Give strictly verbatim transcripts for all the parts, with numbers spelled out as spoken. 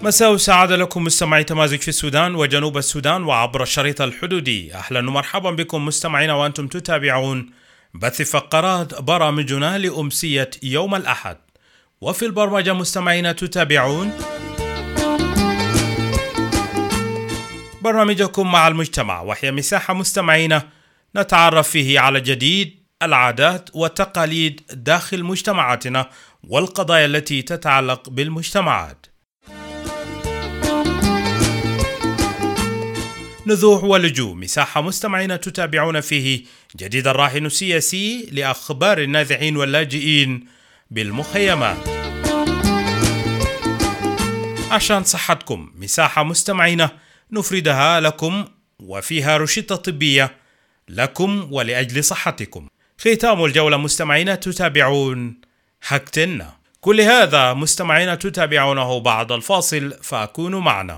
مساء سعادة لكم مستمعي تمازج في السودان وجنوب السودان وعبر الشريط الحدودي. أهلا ومرحبا بكم مستمعينا وأنتم تتابعون بث فقرات برامجنا لأمسية يوم الأحد. وفي البرمجة مستمعينا تتابعون برنامجكم مع المجتمع، وهي مساحة مستمعينا نتعرف فيه على جديد العادات والتقاليد داخل مجتمعاتنا والقضايا التي تتعلق بالمجتمعات. نزوح ولجوء، مساحة مستمعين تتابعون فيه جديد الراهن السياسي لأخبار النازحين واللاجئين بالمخيمات. عشان صحتكم، مساحة مستمعين نفردها لكم وفيها روشتة طبية لكم ولأجل صحتكم. ختام الجولة مستمعين تتابعون حكتنا. كل هذا مستمعين تتابعونه بعد الفاصل، فأكونوا معنا.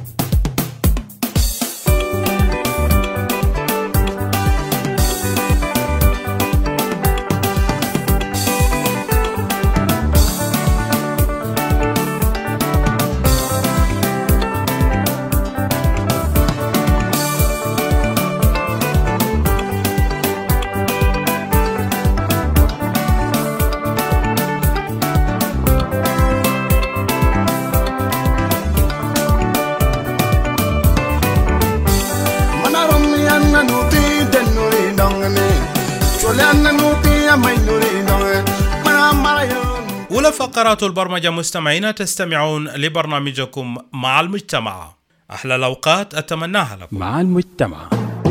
أولى فقرات البرمجة مستمعين تستمعون لبرنامجكم مع المجتمع. أحلى الأوقات أتمناها لكم مع المجتمع.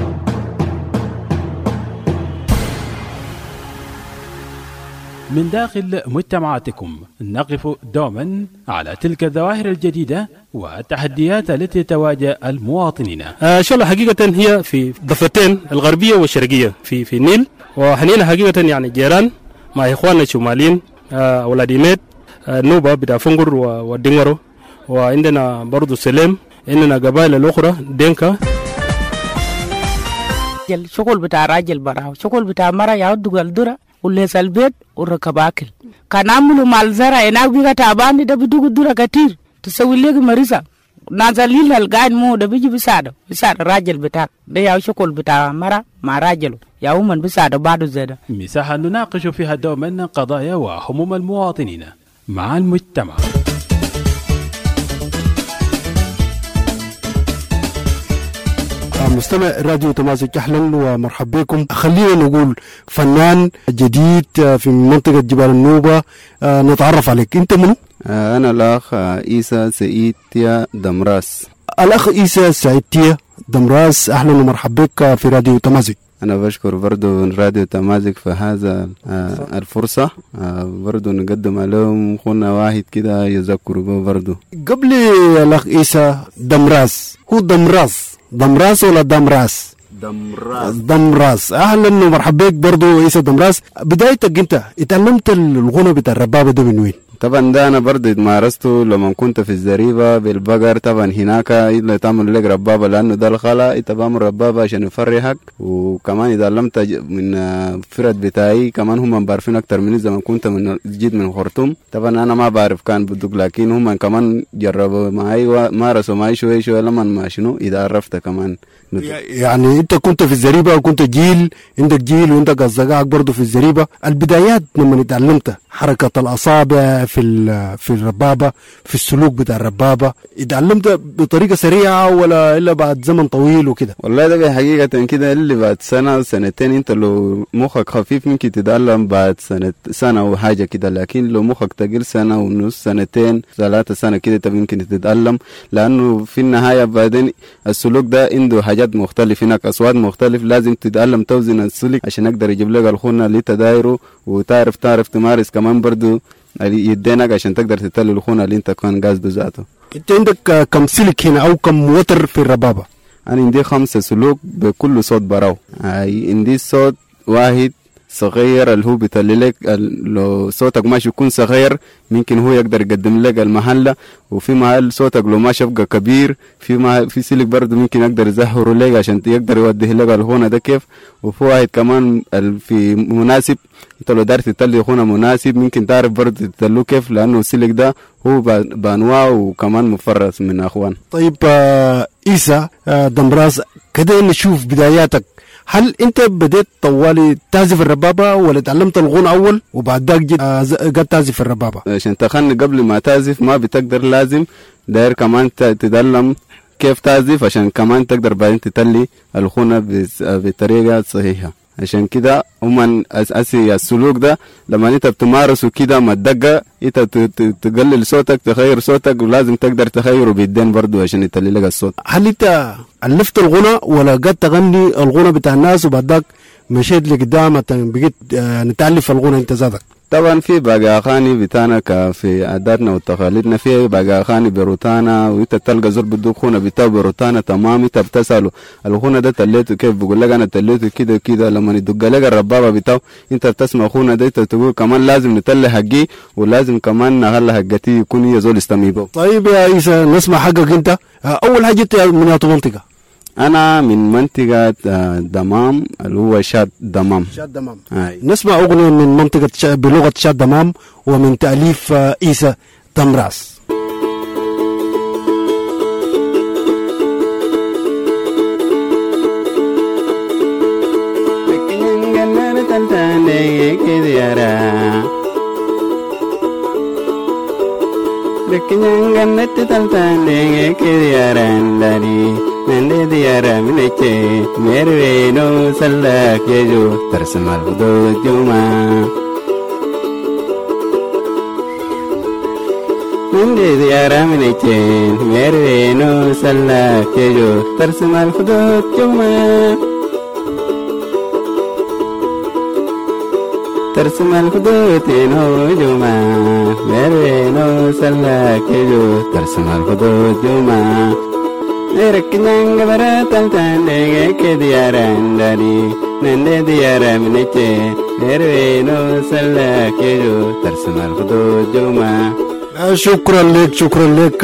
من داخل مجتمعاتكم نقف دوما على تلك الظواهر الجديدة والتحديات التي تواجه المواطنين. آه شاء الله حقيقة هي في ضفتين الغربية والشرقية في في النيل، وحنينا حقيقة يعني جيران مع إخواننا الشماليين آه ولاديميت آه نوبة بتاع فنجر ودينغرو، وعندنا برضو سليم، عندنا قبائل الأخرى دينكا. الشغل بتاع راجل براو، شغل بتاع مرة يعود الدرة وليس البيت وركب أكل. كان عملوا مال زرع هناك بيجا تعبان ده بدوق الدرة كتير تسوي لك مريضة نازلين القاعد مو ده بيجي بيساعده بيساعد الراجل بتاعك ده يا شغل بتاع مرة مع راجله يا ومن بيساعده بعده زيادة. مساحة نناقش فيها دوما قضايا وهموم المواطنين مع المجتمع. مستمع راديو تمازج، أهلا ومرحبا بكم. خلينا نقول فنان جديد في منطقة جبال النوبة، نتعرف عليك. أنت منو؟ أنا الأخ عيسى سعيد تيا دمراس. الأخ عيسى سعيد تيا دمراس، أهلا ومرحبا بك في راديو تمازج. أنا بشكر برضو راديو تمازج في هذا الفرصة، برضو نقدم لهم خلنا واحد كده يذكروا به برضو. قبل الأخ عيسى دمراس، هو دمراس دمراس ولا دمراس؟ دمراس. دمراس، اهلا ومرحبا بك برضو عيسى دمراس. بدايتك انت اتعلمت الغنى بتاع الربابه ده من وين؟ طبعا ده انا برضه مارسته لما كنت في الزريبه بالبقر. طبعا هناك الا تعمل لك ربابه لانه ده الخلا انت بعمل ربابه عشان يفرحك، وكمان اتعلمت من فرد بتاعي كمان هم بعرفين اكتر مني زمان كنت من جيت من خرطوم. طبعا انا ما بعرف كان بدق، لكن هم كمان جربوا معي ومارسوا معي شوي شوي لما ما شنو اذا عرفت كمان. يعني انت كنت في الزريبه وكنت جيل عندك جيل وعندك اصدقائك برضه في الزريبه. البدايات لما اتعلمت حركه الاصابع في في الربابه، في السلوك بتاع الربابه، اتعلمت بطريقه سريعه ولا الا بعد زمن طويل وكده؟ والله ده حقيقه كده اللي بعد سنه سنتين. انت لو مخك خفيف ممكن تتعلم بعد سنه سنه او حاجه كده، لكن لو مخك تقيل سنه ونص سنتين ثلاثه سنه كده طب يمكن تتعلم، لانه في النهايه بعدين السلوك ده عنده حاجات مختلفه، هناك اصوات مختلف، لازم تتعلم توزن السلك عشان اقدر يجيب لك الخونه اللي انت دايره، وتعرف تعرف تمارس كمان برضو يدينك عشان تقدر تتلل الخونه اللي انت كان قاصده ذاته. انت عندك كم سلك هنا او كم وتر في الربابه؟ انا عندي خمسه سلوك بكل صوت براو. عندي صوت واحد صغير اللي هو بيطلع لك لو صوتك ماشي يكون صغير ممكن هو يقدر يقدم لك المحلة. وفي محل صوتك لو ماشي يبقى كبير في محل في سلك برضه ممكن يقدر يزهره لك عشان يقدر يوديه لك الغنى ده كيف. وفي واحد كمان في مناسب انت لو دارت تطلع غنى مناسب ممكن تعرف برضه تطلعه كيف لانه السلك ده هو بانواع وكمان مفرس من اخوان. طيب آه عيسى آه دمراس كده نشوف بداياتك. هل انت بديت طوالي تعزف الربابه ولا تعلمت الغنى اول وبعد ذاك جيت آه قد تعزف الربابه؟ عشان تغني قبل ما تعزف ما بتقدر لازم داير كمان تتعلم كيف تعزف عشان كمان تقدر بعدين تتلي الغنى بطريقه صحيحه. عشان كده هم اساسي السلوك ده لما انت بتمارسه كده ما تدقق انت تقلل صوتك تغير صوتك ولازم تقدر تغيره بيدين برضو عشان يتلي لك الصوت. هل انت الفت الغنى ولا قد تغني الغنى بتاع الناس وبعد ذاك مشيت لقدام بقيت يعني تالف الغنى انت ذاتك؟ طبعا في باقي اغاني بتاعنا في عاداتنا وتقاليدنا في باقي اغاني بروتانا وانت تلقى زول بده غنى بتاعه بروتانا تمام انت بتساله الغنى ده تليته كيف بقول لك انا تليته كده كده لما يدق لك الربابه بتاعه انت بتسمع غنى ده انت تقول كمان لازم نتلي حقي ولازم كمان نغلى حقتي يكون هي زول يستمع به. طيب يا عيسى نسمع حقك انت. اول حاجه انت من اي منطقه؟ أنا من منطقة دمام اللي هو شاد دمام. شاد دمام. هاي. نسمع أغنية من منطقة شا... بلغة شاد دمام ومن تأليف عيسى دمراس. Rekinyangan neti taltane kiriyaran dari nende diyara minece merweno salak yeju tersemal do juma nende diyara minece merweno salak yeju tersemal do juma tersemal khudut no juma mereno salak jo tersemal khudut juma erknang baratal tande ke diaran dari nende diaram neche mereno salak jo tersemal khudut juma. شكرا لك شكرا لك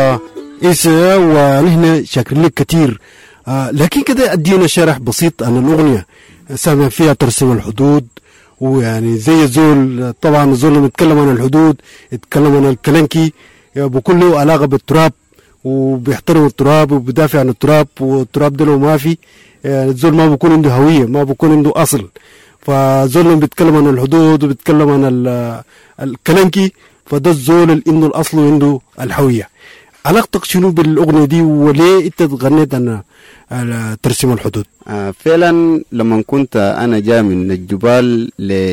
عيسى ونحن شاكرين لك كثير. لكن كده ادينا شرح بسيط عن الاغنيه سامع فيها ترسم الحدود ويعني زي الزول طبعا الزول لما يتكلم عن الحدود يتكلم عن الكلنكي بكل له علاقه بالتراب وبيحترم التراب وبيدافع عن التراب والتراب ده لو ما في يعني الزول ما بيكون عنده هويه ما بيكون عنده اصل. فالزول لما بيتكلم عن الحدود وبيتكلم عن الكلنكي فده الزول اللي عنده الاصل وعنده الهويه. علاقتك شنو بالاغنيه دي وليه انت غنيت عن ترسيم الحدود؟ آه فعلا لما كنت انا جاي من الجبال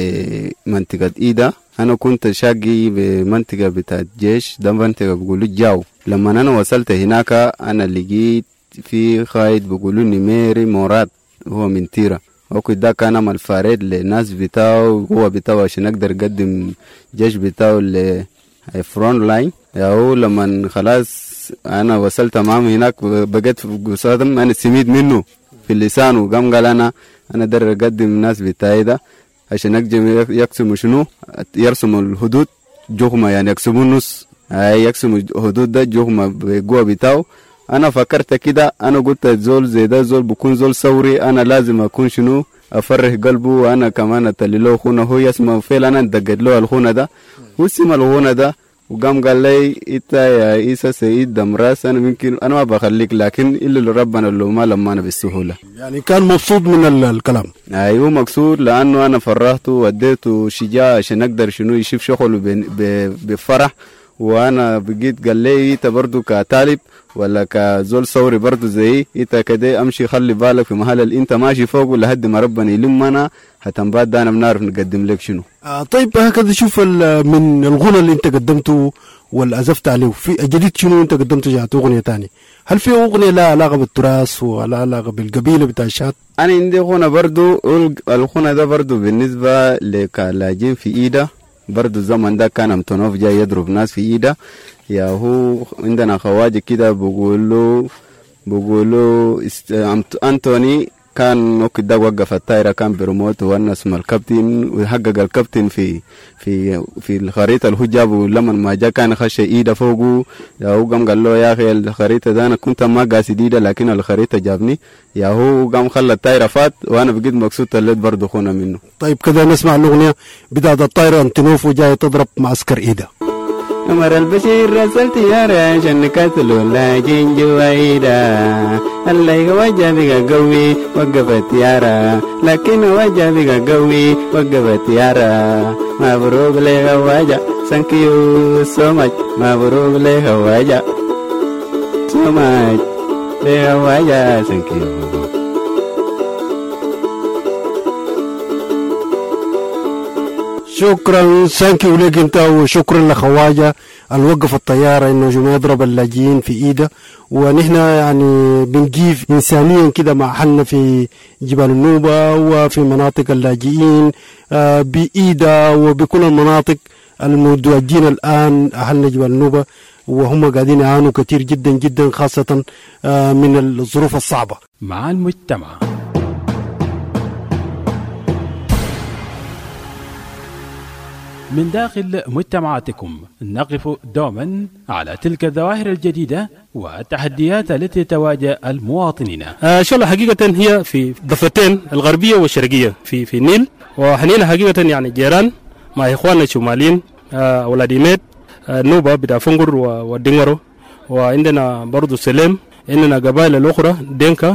لمنطقه ايدا انا كنت شاقي بمنطقه بتاعت جيش ده منطقه بيقولوا جاو. لما انا وصلت هناك انا لقيت في قائد بيقولوا نميري مراد هو من تيرا وكو ده كان عمل فارد للناس بتاعه هو بتاعه عشان اقدر اقدم جيش بتاعه لفرونت لاين. ياهو لما خلاص انا وصلت معاه هناك بقيت في قصادم انا سميت منه في اللسان وقام قال انا انا در اقدم الناس بتاعي ده عشان اقدم يقسموا شنو يرسموا الحدود جهمه يعني يقسموا النص هاي يقسموا الحدود ده جهمه بقوه بتاعه. انا فكرت كده انا قلت زول زي ده زول بكون زول ثوري انا لازم اكون شنو افرح قلبه وانا كمان اتلي له خونه هو يسمع فعلا انا دقت له الخونه ده وسمع الخونه ده وقام قال لي انت يا عيسى سيد دمراس انا ممكن انا ما بخليك لكن الا ربنا اللي ما لما انا بالسهوله. يعني كان مبسوط من الكلام. ايوه مقصود لانه انا فرحته واديته شجاعه عشان اقدر شنو يشوف شغله بفرح وانا بقيت قال لي انت برضه كطالب ولا كزول ثوري برضه زي انت كده امشي خلي بالك في محل اللي انت ماشي فوق لحد ما ربنا يلمنا هتنبات ده انا بنعرف نقدم لك شنو. آه طيب هكذا شوف من الغنى اللي انت قدمته ولا عزفت عليه في جديد شنو انت قدمته جات اغنيه ثاني هل في اغنيه لها علاقه بالتراث ولا علاقه بالقبيله بتاع الشات؟ انا عندي غنى برضه الغنى ده برضه بالنسبه لكلاجين في ايده برضه الزمن ده كان امتنوف جاي يضرب ناس في ايده يا هو عندنا خواجه كده بقولوا بقولوا است... انتوني كان وقت وقف الطائرة كان بريموت والناس مع الكابتن وحقق الكابتن في في في الخريطة اللي هو جابه لما ما جاء كان خش ايده فوقه هو قام قال له يا اخي الخريطة ده انا كنت ما قاصد ايده لكن الخريطة جابني يا هو قام خلى الطائرة فات وانا بقيت مقصود الليل برضه خونا منه. طيب كده نسمع الأغنية بداية الطائرة انتنوف وجاي تضرب معسكر ايده. عمر البشير رسلت يا عشان قتلوا لاجين جويدا اللي وجه بقى قوي وقفت يارا لكن وجه بقى قوي وقفت يارا مبروك لي وجه thank you so much مبروك لي وجه so much لي وجه thank you. شكرا سانكيو لك انت وشكرا لخواجه الوقف الطياره انه جم يضرب اللاجئين في ايده. ونحن يعني بنجيب انسانيا كده مع حالنا في جبال النوبه وفي مناطق اللاجئين بايده وبكل المناطق المتواجدين الان اهلنا جبال النوبه وهم قاعدين يعانوا كثير جدا جدا خاصه من الظروف الصعبه. مع المجتمع من داخل مجتمعاتكم نقف دوما على تلك الظواهر الجديدة والتحديات التي تواجه المواطنين. آه شاء الله حقيقة هي في ضفتين الغربية والشرقية في في النيل، وحنينا حقيقة يعني جيران مع إخواننا الشماليين آه أولاد ميت آه نوبة بتاع فنقر والدنغرو، وعندنا برضو سليم، عندنا قبائل الأخرى دينكا.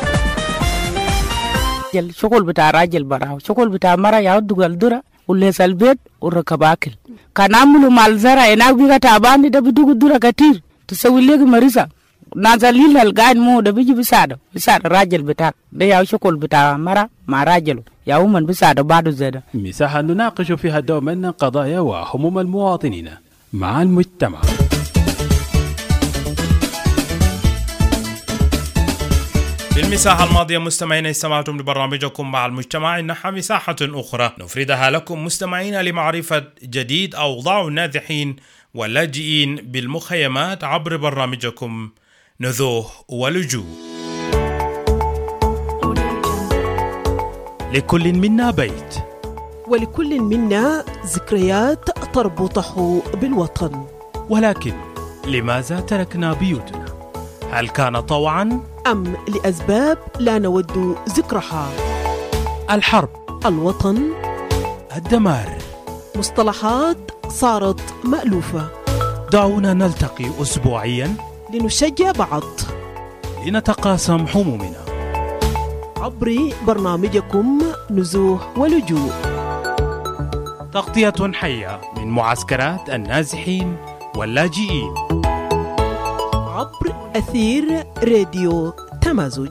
الشغل بتاع راجل براو، شغل بتاع مرة يعود الدرة وليس البيت وركب أكل. كان عملوا مع الزرع هناك بيجا تعبان ده بدوق الدرة كتير تسوي لك مريضة نازلين القاعد مو ده بيجي بيساعده بيساعد الراجل بتاعك ده يا شغل بتاع مرة مع راجله يا من بيساعده بعده زيادة. مساحة نناقش فيها دوما قضايا وهموم المواطنين مع المجتمع. في المساحة الماضية مستمعين استمعتم لبرنامجكم مع المجتمع. إنها مساحة أخرى نفردها لكم مستمعين لمعرفة جديد أوضاع النازحين واللاجئين بالمخيمات عبر برنامجكم نزوح ولجوء. لكل منا بيت ولكل منا ذكريات تربطه بالوطن، ولكن لماذا تركنا بيوتنا؟ هل كان طوعا أم لأسباب لا نود ذكرها؟ الحرب، الوطن، الدمار، مصطلحات صارت مألوفة. دعونا نلتقي أسبوعيا لنشجع بعض، لنتقاسم همومنا عبر برنامجكم نزوح ولجوء، تغطية حية من معسكرات النازحين واللاجئين عبر أثير راديو تمازج.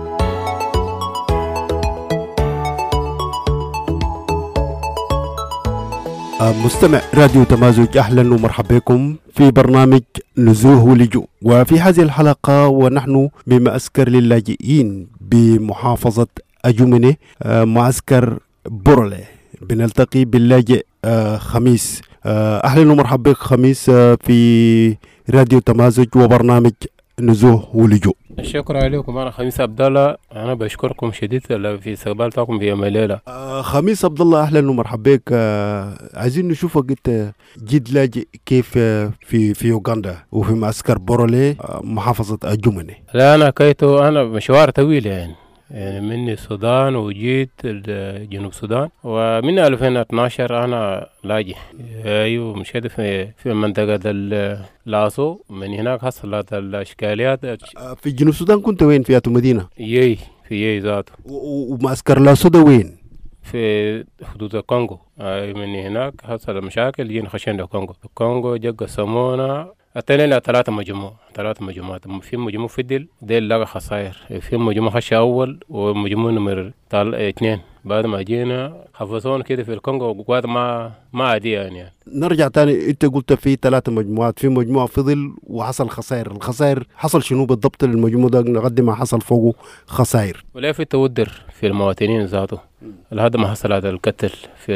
مستمع راديو تمازج، أهلا ومرحبا بكم في برنامج نزوح ولجوء. وفي هذه الحلقة ونحن بمعسكر للاجئين بمحافظة أجومنة معسكر بورلي، بنلتقي باللاجئ خميس. أهلا ومرحبا بك خميس في راديو تمازج وبرنامج نزوح ولجوء. شكرا لكم. أنا خميس عبد الله، أنا بشكركم شديد في استقبالكم في الليلة. آه خميس عبد الله أهلا ومرحبا بك. آه عايزين نشوفك أنت جد لاجئ كيف في في أوغندا وفي معسكر بورلي آه محافظة أجومنة. لا أنا كيتو أنا مشوار طويل يعني يعني مني السودان وجيت جنوب السودان، ومن ألفين واثناشر أنا لاجئ. أيوة مشيت في في منطقة اللاصو، من هناك حصلت الإشكاليات. في جنوب السودان كنت وين؟ في أتو مدينة؟ يي في يي ذاته. ومعسكر لاصو ده وين؟ في حدود الكونغو. من هناك حصل مشاكل، جينا خشينا الكونغو. الكونغو جا قسمونا أتينا ثلاثة مجموعة ثلاثة مجموعات. في مجموعة فدل ديل لقى خسائر، في مجموعة خش أول ومجموعة نمر طال اثنين. بعد ما جينا حفظونا كده في الكونغو وقعد ما ما عادي يعني, يعني. نرجع تاني، أنت قلت في ثلاثة مجموعات، في مجموعة فضل وحصل خسائر. الخسائر حصل شنو بالضبط للمجموعة ده؟ نقدم ما حصل فوقه خسائر. ولا في تودر في المواطنين ذاته، لحد ما حصلت القتل في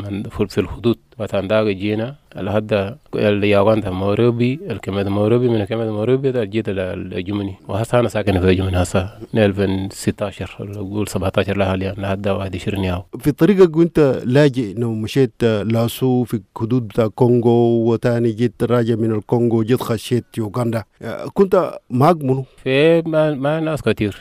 في الحدود بتاع داغ جينا لحد اليابان ده موروبي الكلمة موروبي من كلمة موروبي ده جيت الجمني وهسه أنا ساكن في الجمني هسه ألفين وستة عشر أقول سبعة عشر لحاليا لحد واحد وعشرين يوم. في طريقك وأنت لاجئ إنه مشيت لاسو في حدود بتاع كونغو وتاني جيت راجع من الكونغو جيت خشيت يوغندا كنت معك منو؟ في ما ما ناس كتير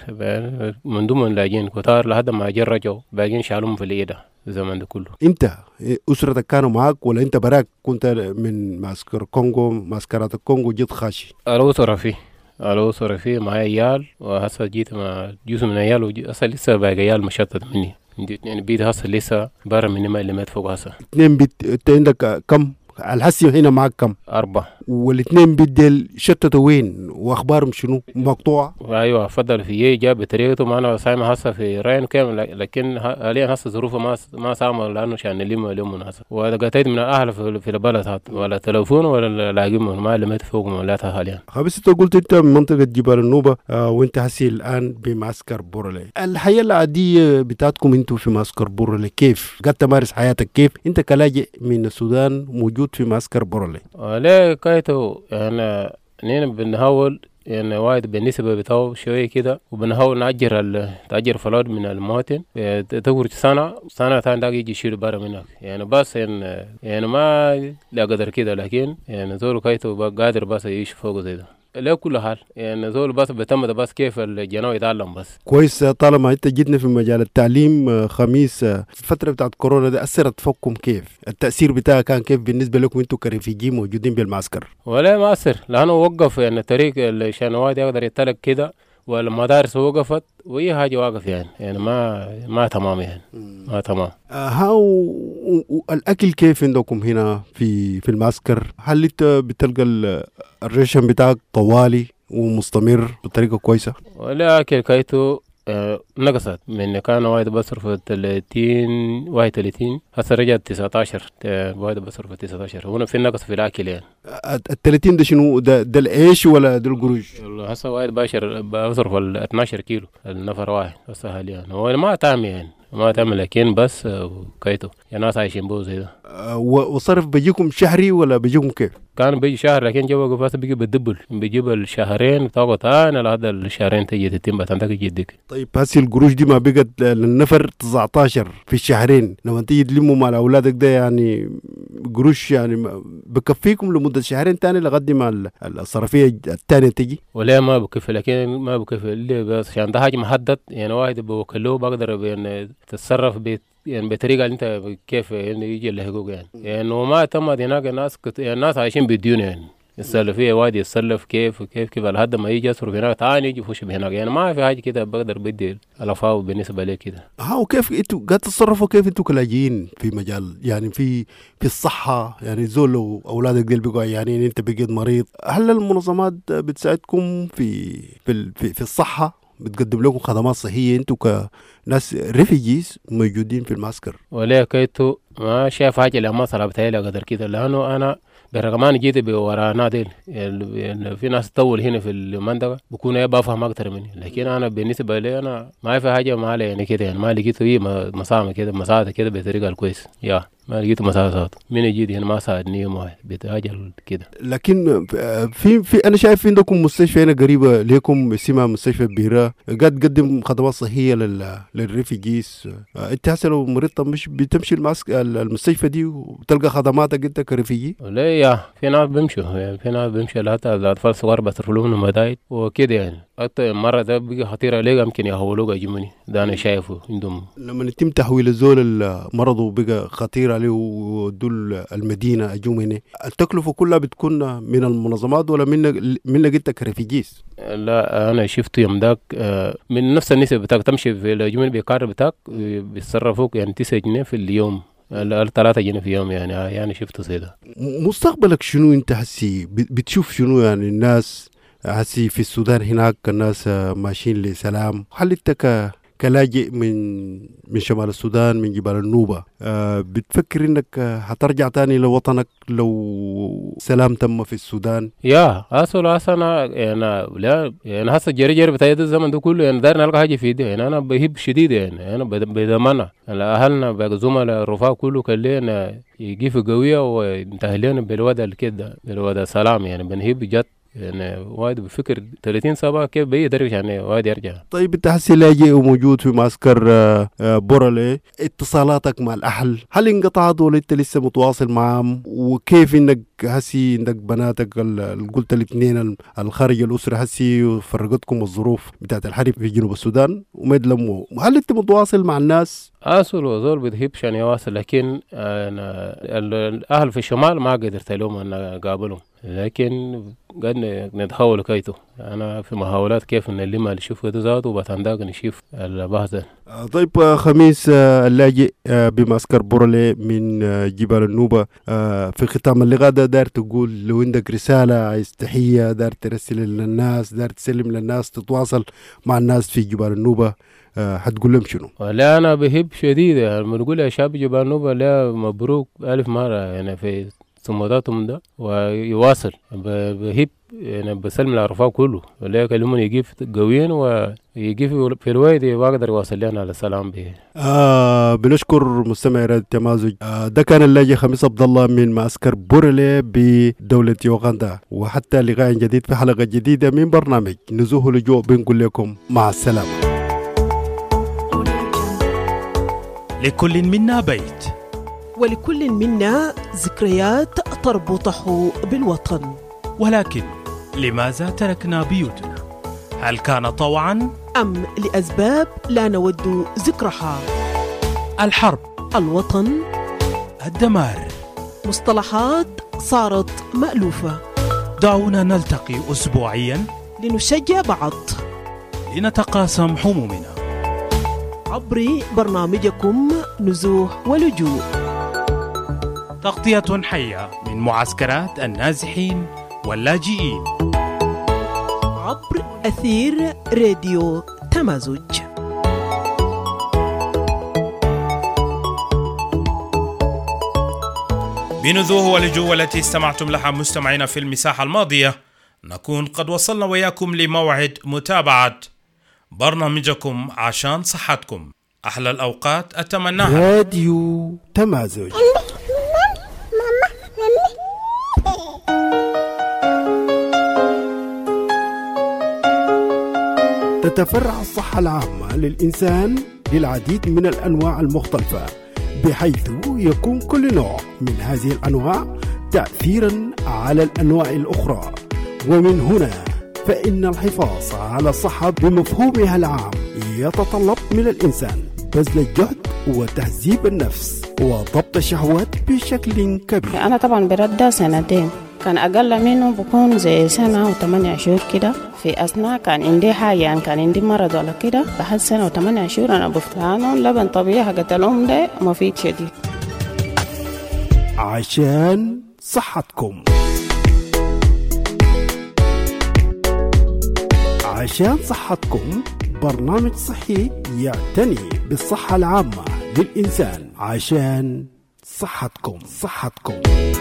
من ضمن لاجئين كتار لحد ما جرجوا باقيين شالهم في الإيدة الزمن ده كله. انت اسرتك كانوا معك ولا انت براك كنت من معسكر كونغو معسكرات الكونغو جيت خاشي؟ الأسرة فيه الأسرة فيه معي عيال وهسه جيت مع جزء من عيال وهسه لسه باقي عيال مشتت مني يعني بيت هسه لسه برا مني ما اللي مات فوق هسه. اثنين بيت انت عندك كم؟ الحسي هنا معك كم؟ أربعة. والاثنين بدل شتتوا وين واخبارهم شنو؟ مقطوعه؟ ايوه فضل في جاب بطريقته معنا سايمه هسه في راين كامل لكن حاليا هسه ظروفه ما ما سامه لانه عشان نلم اليوم هسه وقتيت من الاهل في البلد هات ولا تليفون ولا لاقيهم ما لميت فوق مولاتها حاليا. خبيث انت قلت انت من منطقه جبال النوبه آه وانت هسي الان بمعسكر بورلي. الحياه العاديه بتاعتكم انتم في معسكر بورلي كيف؟ قد تمارس حياتك كيف؟ انت كلاجئ من السودان موجود في معسكر بورلي. لا كايتو يعني نحن بنحاول يعني وايد بالنسبة بتاعه شوية كده وبنحاول نأجر تأجر فلاد من المواطن تقول سنة سنة ثانية داقي يجي يشيل برا منك يعني بس يعني, يعني ما لا قدر كده لكن يعني زول كايتو قادر بس يعيش فوق زي ده. لا كل حال يعني زول بس بتمت بس كيف الجناوي يتعلم بس كويس. طالما انت جيتنا في مجال التعليم خميس الفترة بتاعت كورونا دي أثرت فوقكم كيف؟ التأثير بتاعها كان كيف بالنسبة لكم انتوا كريفيجي موجودين بالمعسكر؟ ولا ما أثر لأنه وقف يعني الطريق عشان واحد يقدر يتلق كده والمدارس وقفت وأي حاجة واقف يعني يعني ما ما تمام يعني ما تمام. هاو الأكل كيف عندكم هنا في في المعسكر؟ هل انت بتلقى الريشن بتاعك طوالي ومستمر بطريقة كويسة؟ ولا أكل كايتو آه نقصت من كان واحد بصرف ثلاثين واحد وثلاثين هسه رجعت تسعة عشر واحد بصرف تسعة عشر هنا في نقص في الأكل يعني. ال ثلاثين ده شنو؟ ده ده العيش ولا ده القروش؟ هسه واحد باشر بصرف ال اثنا عشر كيلو النفر واحد هسه حاليا هو ما تعمل يعني ما تعمل لكن بس كايتو يعني ناس عايشين بو زي ده. وصرف بيجيكم شهري ولا بيجيكم كيف؟ كان بيجي شهر لكن جوا قفاس بيجي بالدبل بيجيب الشهرين تاخد ثاني لهذا الشهرين تيجي تتم بتنتك يديك. طيب هسي القروش دي ما بقت للنفر تسعة عشر في الشهرين لما تيجي تلموا مع اولادك ده يعني قروش يعني بكفيكم لمده شهرين ثاني لغد ما الصرفيه الثانيه تيجي؟ ولا ما بكفي لكن ما بكفي اللي بس عشان ده حاجه محدد يعني واحد بوكله بقدر يعني تتصرف بيت يعني بطريقه انت كيف يعني يجي الحقوق يعني يعني وما تم هناك الناس يعني الناس عايشين بديون يعني السلفيه وايد يتسلف كيف كيف كيف لحد ما يجي يصرف هناك ثاني يجي يخش هناك يعني ما في حاجه كده بقدر بدي الافاو بالنسبه لي كده. ها وكيف انتوا قاعد تتصرفوا كيف انتوا كلاجئين في مجال يعني في في الصحه يعني زول لو اولادك ديل بقوا يعني انت بقيت مريض هل المنظمات بتساعدكم في في في, في الصحه؟ بتقدم لكم خدمات صحية انتوا كناس ريفيجيز موجودين في المعسكر؟ ولا كيتو ما شايف حاجة لما صلبتها لي قدر كده لأنه أنا برغمان جيت بورا نادل يعني في ناس تطول هنا في المنطقة بكون ايه بفهم أكتر مني لكن أنا بالنسبة لي أنا ما في حاجة ما علي يعني كده يعني ما لقيت فيه مسامة كده مساعدة كده بطريقة الكويس يا ما لقيت مساعدات من يجي هنا ما ساعدني يوم واحد بتأجل كده. لكن في في أنا شايف عندكم مستشفى هنا قريبة ليكم اسمها مستشفى بيرا قد تقدم خدمات صحية لل للريفيجيز. أنت هسه لو مريض مش بتمشي الماسك المستشفى دي وتلقى خدماتك أنت كريفيجي؟ لا يا في ناس بيمشوا يعني في ناس بيمشوا حتى الأطفال الصغار بصرفوا لهم مدايد وكده يعني حتى مرة ده بيجي خطيرة عليه يمكن يحولوه يجمني ده أنا شايفه عندهم. لما يتم تحويل الزول المرض وبقى خطير عليه ودول المدينة أجوم هنا التكلفة كلها بتكون من المنظمات ولا من منك أنت كريفيجيز؟ لا أنا شفت يوم داك من نفس النسبة بتاعك تمشي في الجمل بيقارب بتاعك بيتصرفوك يعني تسعة جنيه في اليوم ثلاثة جنيه في يوم يعني يعني شفته زي ده. مستقبلك شنو أنت هسي بتشوف شنو يعني الناس هسي في السودان هناك الناس ماشيين لسلام هل أنت كلاجئ من من شمال السودان من جبال النوبة، آه بتفكر انك هترجع تاني لوطنك لو سلام تم في السودان؟ يا اصل اصلا يعني لا يعني هسه جري جري بتاع الزمن ده كله يعني داير نلقى حاجه في دي يعني انا بهيب شديد يعني انا بدمنا اهلنا بقى زملاء الرفاق كله كان لنا يجي في قويه وانتهى لنا بالوضع كده بالوضع سلام يعني بنهيب جد يعني وايد بفكر ثلاثين سبعة كيف بيقدر يعني وايد يرجع. طيب انت هسي لاجئ وموجود في معسكر بورالي، اتصالاتك مع الاهل هل انقطعت ولا انت لسه متواصل معهم؟ وكيف انك هسي عندك بناتك اللي قلت الاثنين الخارج الاسره هسي فرقتكم الظروف بتاعت الحرب في جنوب السودان ومدلموا، هل انت متواصل مع الناس؟ اصل وزول بتهيب عشان يواصل، لكن أنا الاهل في الشمال ما قدرت لهم ان اقابلهم، لكن قد نتحاول كيتو انا في محاولات كيف نلم نشوف ذاته وبتنداق نشوف البحث. طيب خميس اللاجئ بمعسكر بورالي من جبال النوبة، في ختام اللقاء ده دار تقول لو عندك رسالة عايز تحية دار ترسل للناس دار تسلم للناس تتواصل مع الناس في جبال النوبة هتقول لهم شنو؟ لا أنا بهب شديد يعني بنقول يا شعب جبال النوبة لا مبروك ألف مرة يعني في صموداتهم ده ويواصل بهب يعني بسلم العرفاء كله ولا يكلمون يجي قويين ويجي في الويد وأقدر يواصل لنا على السلام به. آه بنشكر مستمعي راديو التمازج. آه ده كان اللاجئ خميس عبد الله من معسكر بورالي بدولة يوغندا، وحتى لقاء جديد في حلقة جديدة من برنامج نزوه لجوء بنقول لكم مع السلامة. لكل منا بيت ولكل منا ذكريات تربطه بالوطن، ولكن لماذا تركنا بيوتنا؟ هل كان طوعا أم لأسباب لا نود ذكرها؟ الحرب، الوطن، الدمار، مصطلحات صارت مألوفة. دعونا نلتقي أسبوعيا لنشجع بعض، لنتقاسم همومنا عبر برنامجكم نزوه ولجوء، تغطية حية من معسكرات النازحين واللاجئين عبر أثير راديو تمازج. بنزوه ولجوء التي استمعتم لها مستمعين في المساحة الماضية، نكون قد وصلنا وياكم لموعد متابعة برنامجكم عشان صحتكم. أحلى الأوقات أتمناها. راديو تمازج. تتفرع الصحة العامة للإنسان للعديد من الأنواع المختلفة، بحيث يكون كل نوع من هذه الأنواع تأثيرا على الأنواع الأخرى. ومن هنا فإن الحفاظ على الصحة بمفهومها العام يتطلب من الإنسان بذل الجهد وتهذيب النفس وضبط الشهوات بشكل كبير. أنا طبعا برده سنتين، كان أقل منه بكون زي سنة وثمانية شهور كده. في أثناء كان عندي حاجة يعني كان عندي مرض ولا كده، بعد سنة وثمانية شهور أنا بفتانه لبن طبيعي حقت الأم ده مفيد شديد. عشان صحتكم، عشان صحتكم برنامج صحي يعتني بالصحة العامة للإنسان. عشان صحتكم صحتكم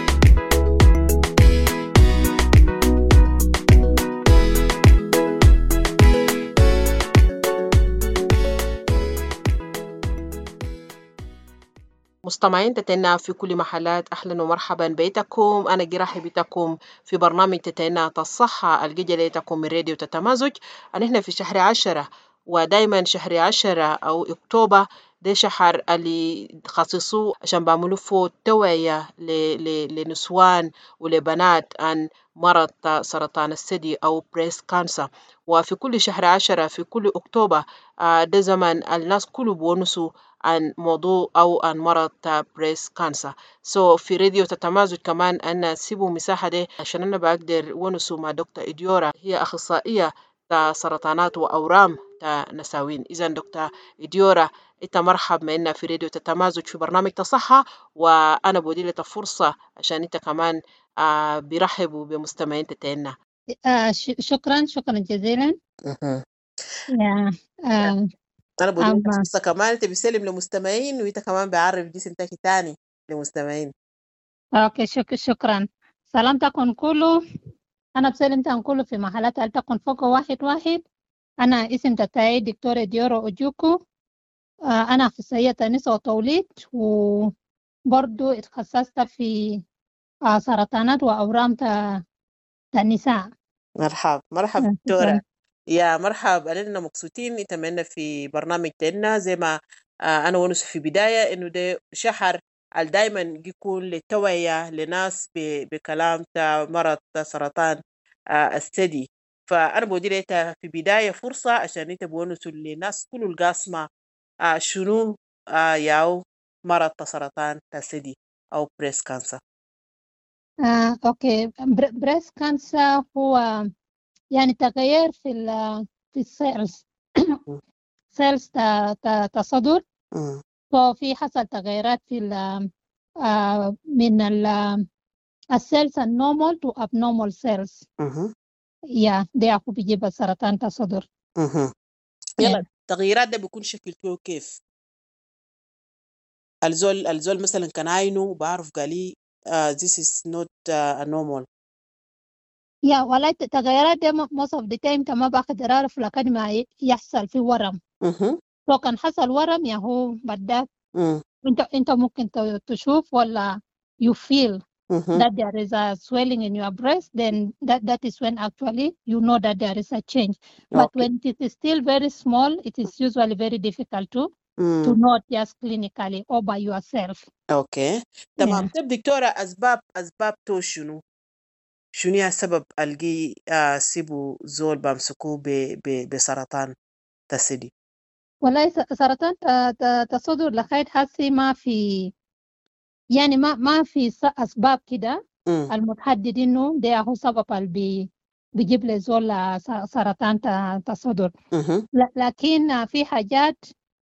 مستمعين تتنا في كل محلات، أهلا ومرحبا بيتكم. أنا جراحي بيتكم في برنامج تتنا الصحة الجي ليتكم من راديو تتمازج. نحن في شهر عشرة، ودايما شهر عشرة أو أكتوبر ده شهر اللي خصصوه عشان بعملوا فيه توعية لنسوان ولبنات عن مرض سرطان الثدي أو بريست كانسر. وفي كل شهر عشرة في كل أكتوبر ده زمن الناس كله بونسوا عن موضوع أو عن مرض بريست كانسر. سو so في راديو تتمازج كمان أنا سيبوا مساحة دي عشان أنا بقدر ونسوا مع دكتور إديورا، هي أخصائية تا سرطانات وأورام تا نساوين. إذن دكتور إديورا إنت مرحب معنا في راديو تتمازج في برنامج تصحة، وأنا بودي لك فرصة عشان إنت كمان آه بيرحبوا بمستمعين تتعنا. آه شكرا شكرا جزيلا. يا آه انا بدي لك أما فرصه كمان، انت بتسلم لمستمعين وانت كمان بعرف جسم تاكي تاني لمستمعين. أوكي، شك شكرا. سلامتكم كله. أنا بسلمتكم كله في محلات ألتكم فوق واحد واحد. أنا اسم تتاي دكتورة ديورو أوجوكو. آه، أنا أخصائية نساء وتوليد، وبرضو اتخصصت في آه، سرطانات وأورام تا- النساء. مرحب مرحب آه، دكتوره. شكرا. يا مرحب، علينا مبسوطين يتمنى في برنامج تنا زي ما آه، انا ونس في بدايه انه ده شهر دائما يكون للتوعيه لناس ب- بكلام تا مرض تا سرطان آه، الثدي. فانا بودي لك في بدايه فرصه عشان انت بونسوا للناس كل القاسمه آه، شنو آه، ياو مرض تا سرطان تا الثدي او بريس كانسر. آه، أوكي. بريست كانسر هو يعني تغير في ال في السيلز سيلز تصدر. ففي حصل تغيرات في ال آه، من السيلز النورمال تو abnormal cells. يا ده هو بيجيب سرطان تصدر. يلا التغييرات ده بيكون شكله كيف؟ الزول الزول مثلا كان عينه بعرف قال لي uh, this is not uh, a normal. يا والله التغيرات دي most of the time كما بقدر أعرف لكن ما يحصل في ورم. لو كان حصل ورم يا هو بدك انت انت ممكن تشوف ولا you feel that there is a swelling in your breast, then that that is when actually you know that there is a change. But Okay. when it is still very small, it is usually very difficult to to note just clinically or by yourself. اوكي تمام. Yeah. طيب دكتورة، اسباب اسباب تو شنو؟ شنو هي سبب القي آه سيبو زول بامسكوه ب- ب- بسرطان تسدي؟ والله س- سرطان ت- ت- تصدر لغاية هسي ما في، يعني ما ما في س- أسباب كده المتحدد إنه ده هو سبب اللي بي بيجيب لزول س- سرطان ت- تصدر. ل- لكن في حاجات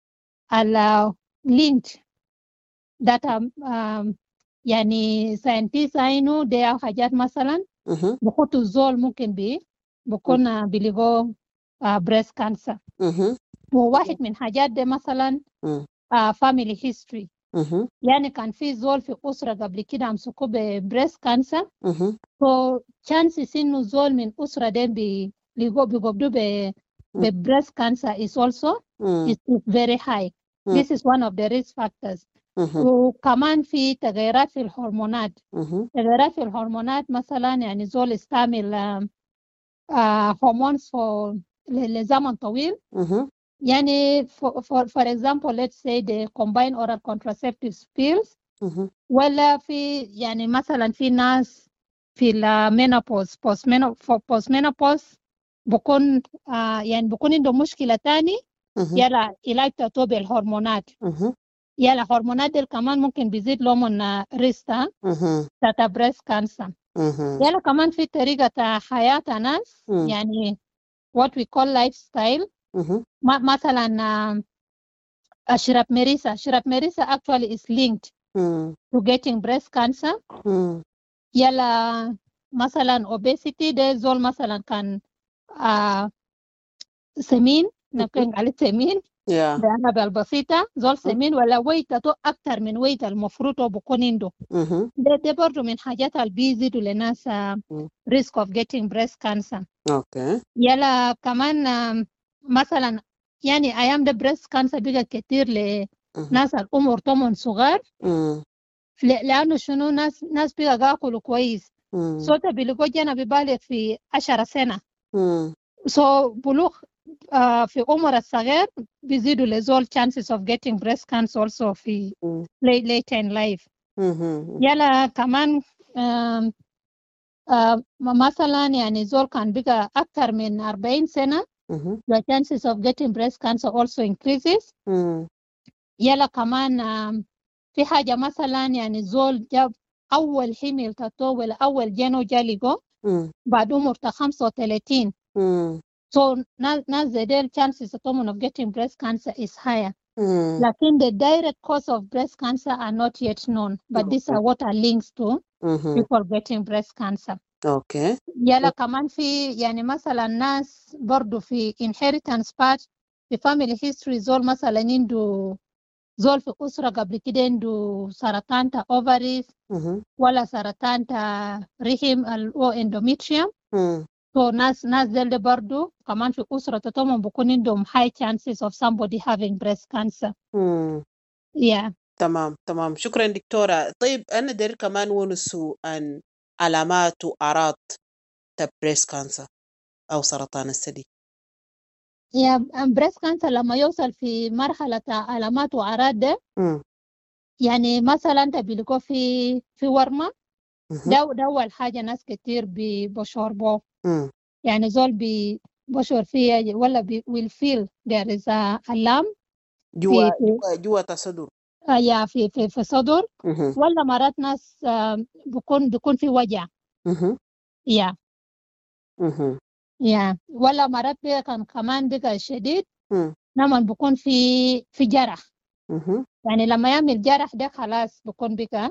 على linked data um, يعني scientists إنه ده حاجات مثلا بخطو الزول ممكن بي بكون بيلقوا uh, breast cancer. وواحد من حاجات ده مثلا uh, family history. يعني كان في زول في أسرة قبل كده أمسكوه ببريست كانسر، so chances إنه زول من أسرة ده بي بيقبضوا ب ببريست كانسر is also is is very high. This is one of the risk factors. وكمان في تغيرات في الهرمونات. تغيرات في الهرمونات مثلا يعني زول يستعمل هرمونز for لزمن طويل. يعني for, for, for example let's say the combined oral contraceptive pills. ولا في يعني مثلا في ناس في المينوبوز post post menopause بكون آه يعني بكون عنده مشكلة تاني يلا علاج تطوب الهرمونات. يلا هرمونات دي كمان ممكن بيزيد لهم ريستا تاتا بريست كانسر. يلا كمان في طريقة حياة ناس يعني what we call lifestyle. مثلا أشرب مريسة أشرب مريسة actually is linked Mm. to getting breast cancer. Mm. يلا مثلا obesity ده زول مثلا كان آه سمين نقول عليه سمين Yeah. بعنبة البسيطة زول سمين ولا ويته أكتر من ويت المفروض بكون عنده. Mhm. ده ده برضو من حاجات اللي بيزيدوا لناس آه risk of getting breast cancer. Okay. يلا كمان آه مثلا يعني أيام ده breast cancer بيجي كتير لناس الأمور طمن صغار. Mm. لأنه شنو ناس ناس بيجي ياكلوا كويس. Mm. صوته بيلقوا جانا ببالغ في عشرة سنة. Mm. so بلوغ uh, في عمر الصغير بيزيدوا لزول chances of getting breast cancer also في Mm. late, later in life. Mhm. يلا كمان um, uh, مثلا يعني زول كان بقى أكثر من أربعين سنة Mhm. the chances of getting breast cancer also increases. Mm. يلا كمان um, في حاجة مثلا يعني زول جاب أول حمل تطو ولا أول جنو جاليجو Mm. بعد عمر خمسة وثلاثين. Mm. So now, now the chances of getting breast cancer is higher. Mm. Lakin the direct cause of breast cancer are not yet known, but Okay. these are what are links to Mhm. people getting breast cancer. Okay. يلا كمان في يعني مثلا ناس برضو في inheritance part في family history زول مثلا عنده زول في أسرة قبل كده عنده سرطان تا ovaries ولا سرطان تا رحم أو endometrium. So ناس ناس دل برضو كمان في أسرة تتوم بكون عندهم high chances of somebody having breast cancer. مم. Yeah. تمام تمام شكرا دكتورة. طيب أنا دير كمان ونسو عن علامات وأعراض تب بريست كانسر أو سرطان الثدي. يا بريست كانسر لما يوصل في مرحلة علامات وأعراض ده مم. يعني مثلا تبيلقوا في في ورمة ده ده أول حاجة ناس كتير بشربوه. يعني زول بشر فيه ولا بي will feel there is a alarm جوا جوا جوا تصدر. آه يا في في في صدر. مم. ولا مرات ناس آه بكون بكون في وجع. مم. يا مم. يا ولا مرات بقى كان كمان بقى شديد. مم. نعم بكون في في جرح. مم. يعني لما يعمل جرح ده خلاص بكون بقى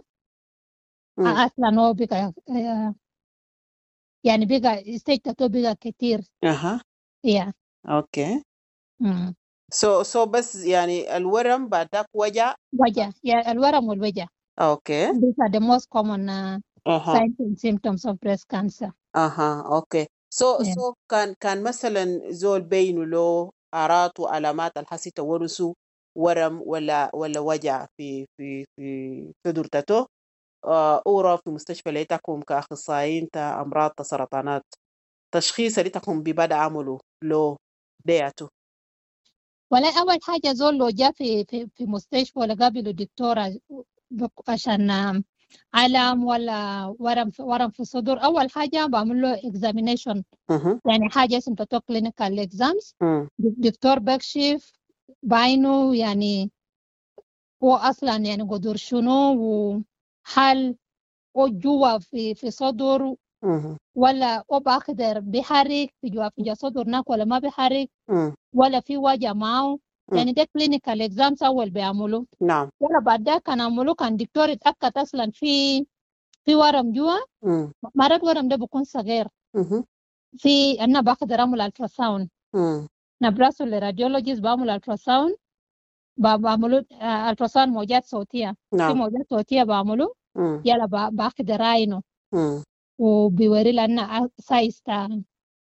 أصلا هو بقى آه يعني بقى استيقظته بقى كتير. أها. يا أوكي. مم. سو so, سو so بس يعني الورم بعدك وجع. وجع يا الورم والوجع. أوكي. These are the most common uh, أها. signs and symptoms of breast cancer. أها أوكي. سو so, yeah. سو so كان كان مثلا زول بينه له أعراض وعلامات الحسي تورثه ورم ولا ولا وجع في في في صدرته أورا في مستشفى ليتكم كأخصائيين تا أمراض سرطانات تشخيص ليتكم ببدأ عمله لو دياتو. ولا أول حاجة زول لو جاء في في في مستشفى ولا قابله دكتورة عشان علم ولا ورم ورم في الصدر أول حاجة بعمل له examination. يعني حاجة اسمها تو clinical exams. دكتور بكشف بعينه يعني هو أصلا يعني قدر شنو وحال أو جوا في في صدر ولا أو بقدر بيحرك في جوا في صدرناك ولا ما بيحرك ولا في وجع معه. يعني ده كلينيكال اكزامز اول بيعملوا. نعم. ولا بعد ده كان عملوا كان دكتور اتاكد اصلا في في ورم جوا. مرات ورم ده بيكون صغير. مم. في انا بقدر اعمل التراساوند. نبراسه للراديولوجيست بعمل التراساوند بعملوا التراساوند موجات صوتيه. نعم. في موجات صوتيه بعملوا يلا بقدر راينه وبيوري لنا سايز تا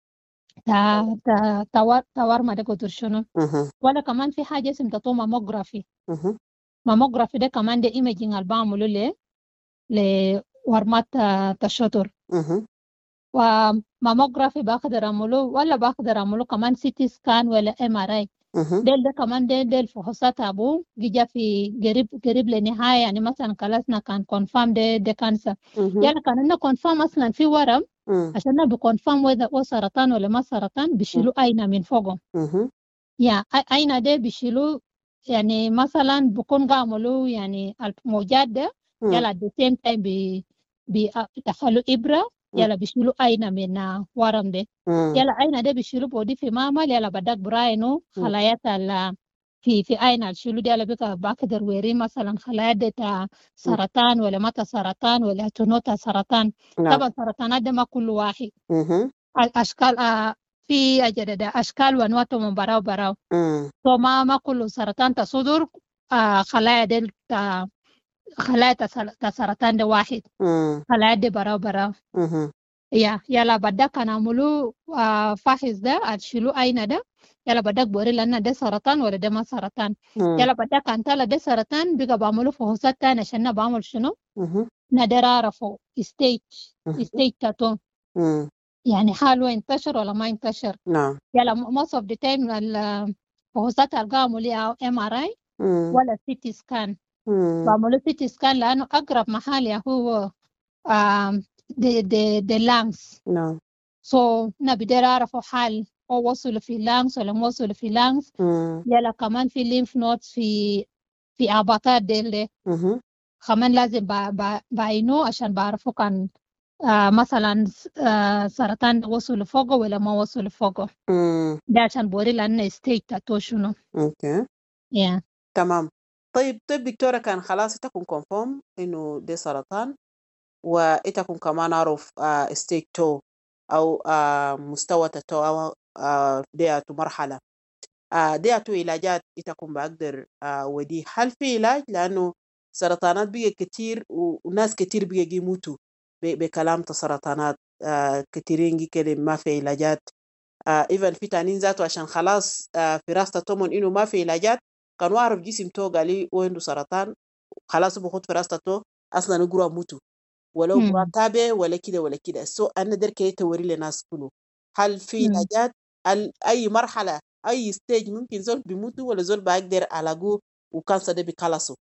تا تا تا تورمة ده قدر شنو. ولا كمان في حاجة اسمها تو ماموغرافي. ماموغرافي ده كمان ده ايميجينج اللي بعمله له لورمات الشطر. وماموغرافي بقدر اعمله ولا بقدر اعمله كمان سي تي سكان ولا ام ار اي. ديل ده كمان ديل ديل فحوصات ابو جا في قريب قريب لنهاية. يعني مثلا خلصنا كان كونفيرم ده ده كانسر. يعني كان لنا كونفيرم اصلا في ورم عشان بكونفيرم وإذا هو سرطان ولا ما سرطان بيشيلوا عينة من فوقه. يا عينة ده بيشيلوا يعني مثلا بكون قاملوا يعني الموجات ده يلا at the same time بي بيدخلوا إبرة يلا بيشيلوا عينة من ورم ده. يلا عينة ده بيشيلوا بودي في معمل يلا بدك براينو خلايات ال في في عينة الشيلوا دي يلا بقى بقدر ويري مثلا خلايا ده سرطان ولا ما سرطان ولا تنوتا سرطان. طبعا سرطانات ده ما كل واحد. الأشكال آه في أجداد أشكال وأنواع من براو براو. تو ما ما كل سرطان تصدر آه خلايا ده خلايا سرطان ده واحد. خلايا ده براو براو. يا يلا بدك كان عملوا آه فحص ده الشيلوا عينة ده يلا بدك بوري لنا ده سرطان ولا ده ما سرطان. يلا بدك كان تلا ده سرطان بقى بعملوا فحوصات تانية عشان بعمل شنو نقدر أعرفه ستيج ستيج تاتو يعني حاله ينتشر ولا ما ينتشر. نعم. يلا most of the time الفحوصات اللي عملوا ام ار اي ولا سي تي سكان. بعملوا سي تي سكان لأنه أقرب محل هو the the the lungs. نعم. so نقدر أعرفه حال أو وصل في lungs ولا ما وصل في lungs. يلا كمان في lymph nodes في في أبطات ديل كمان لازم بعينه عشان بعرفه كان آه مثلا آه سرطان وصل فوقه ولا ما وصل فوقه. ده عشان بوري لأنه ستيج تاتو شنو. اوكي. yeah. تمام. طيب طيب دكتورة كان خلاص تكون كونفيرم إنه ده سرطان وإتكم كمان أعرف آه ستيج تو أو آه مستوى تاتو أو آه ده مرحلة آه دي أتو علاجات إتكم بقدر آه ودي هل في علاج لأنه سرطانات بيجي كتير وناس كتير بيجي يموتوا بكلام سرطانات آه كتيرين جي كده ما في علاجات آه إيفن في تانين ذاته عشان خلاص آه في راسته تومن إنه ما في علاجات كانوا أعرف جسم تو قالي وعنده سرطان خلاص بخد في راسته تو أصلا نقرأ موتوا ولو قرأ تابع ولا كده ولا كده سو أنا در كي توري للناس كله هل في علاجات أي مرحلة أي ستيج ممكن زول بيموتوا ولا زول بيقدر علاجه وكانسر ده بيخلصوا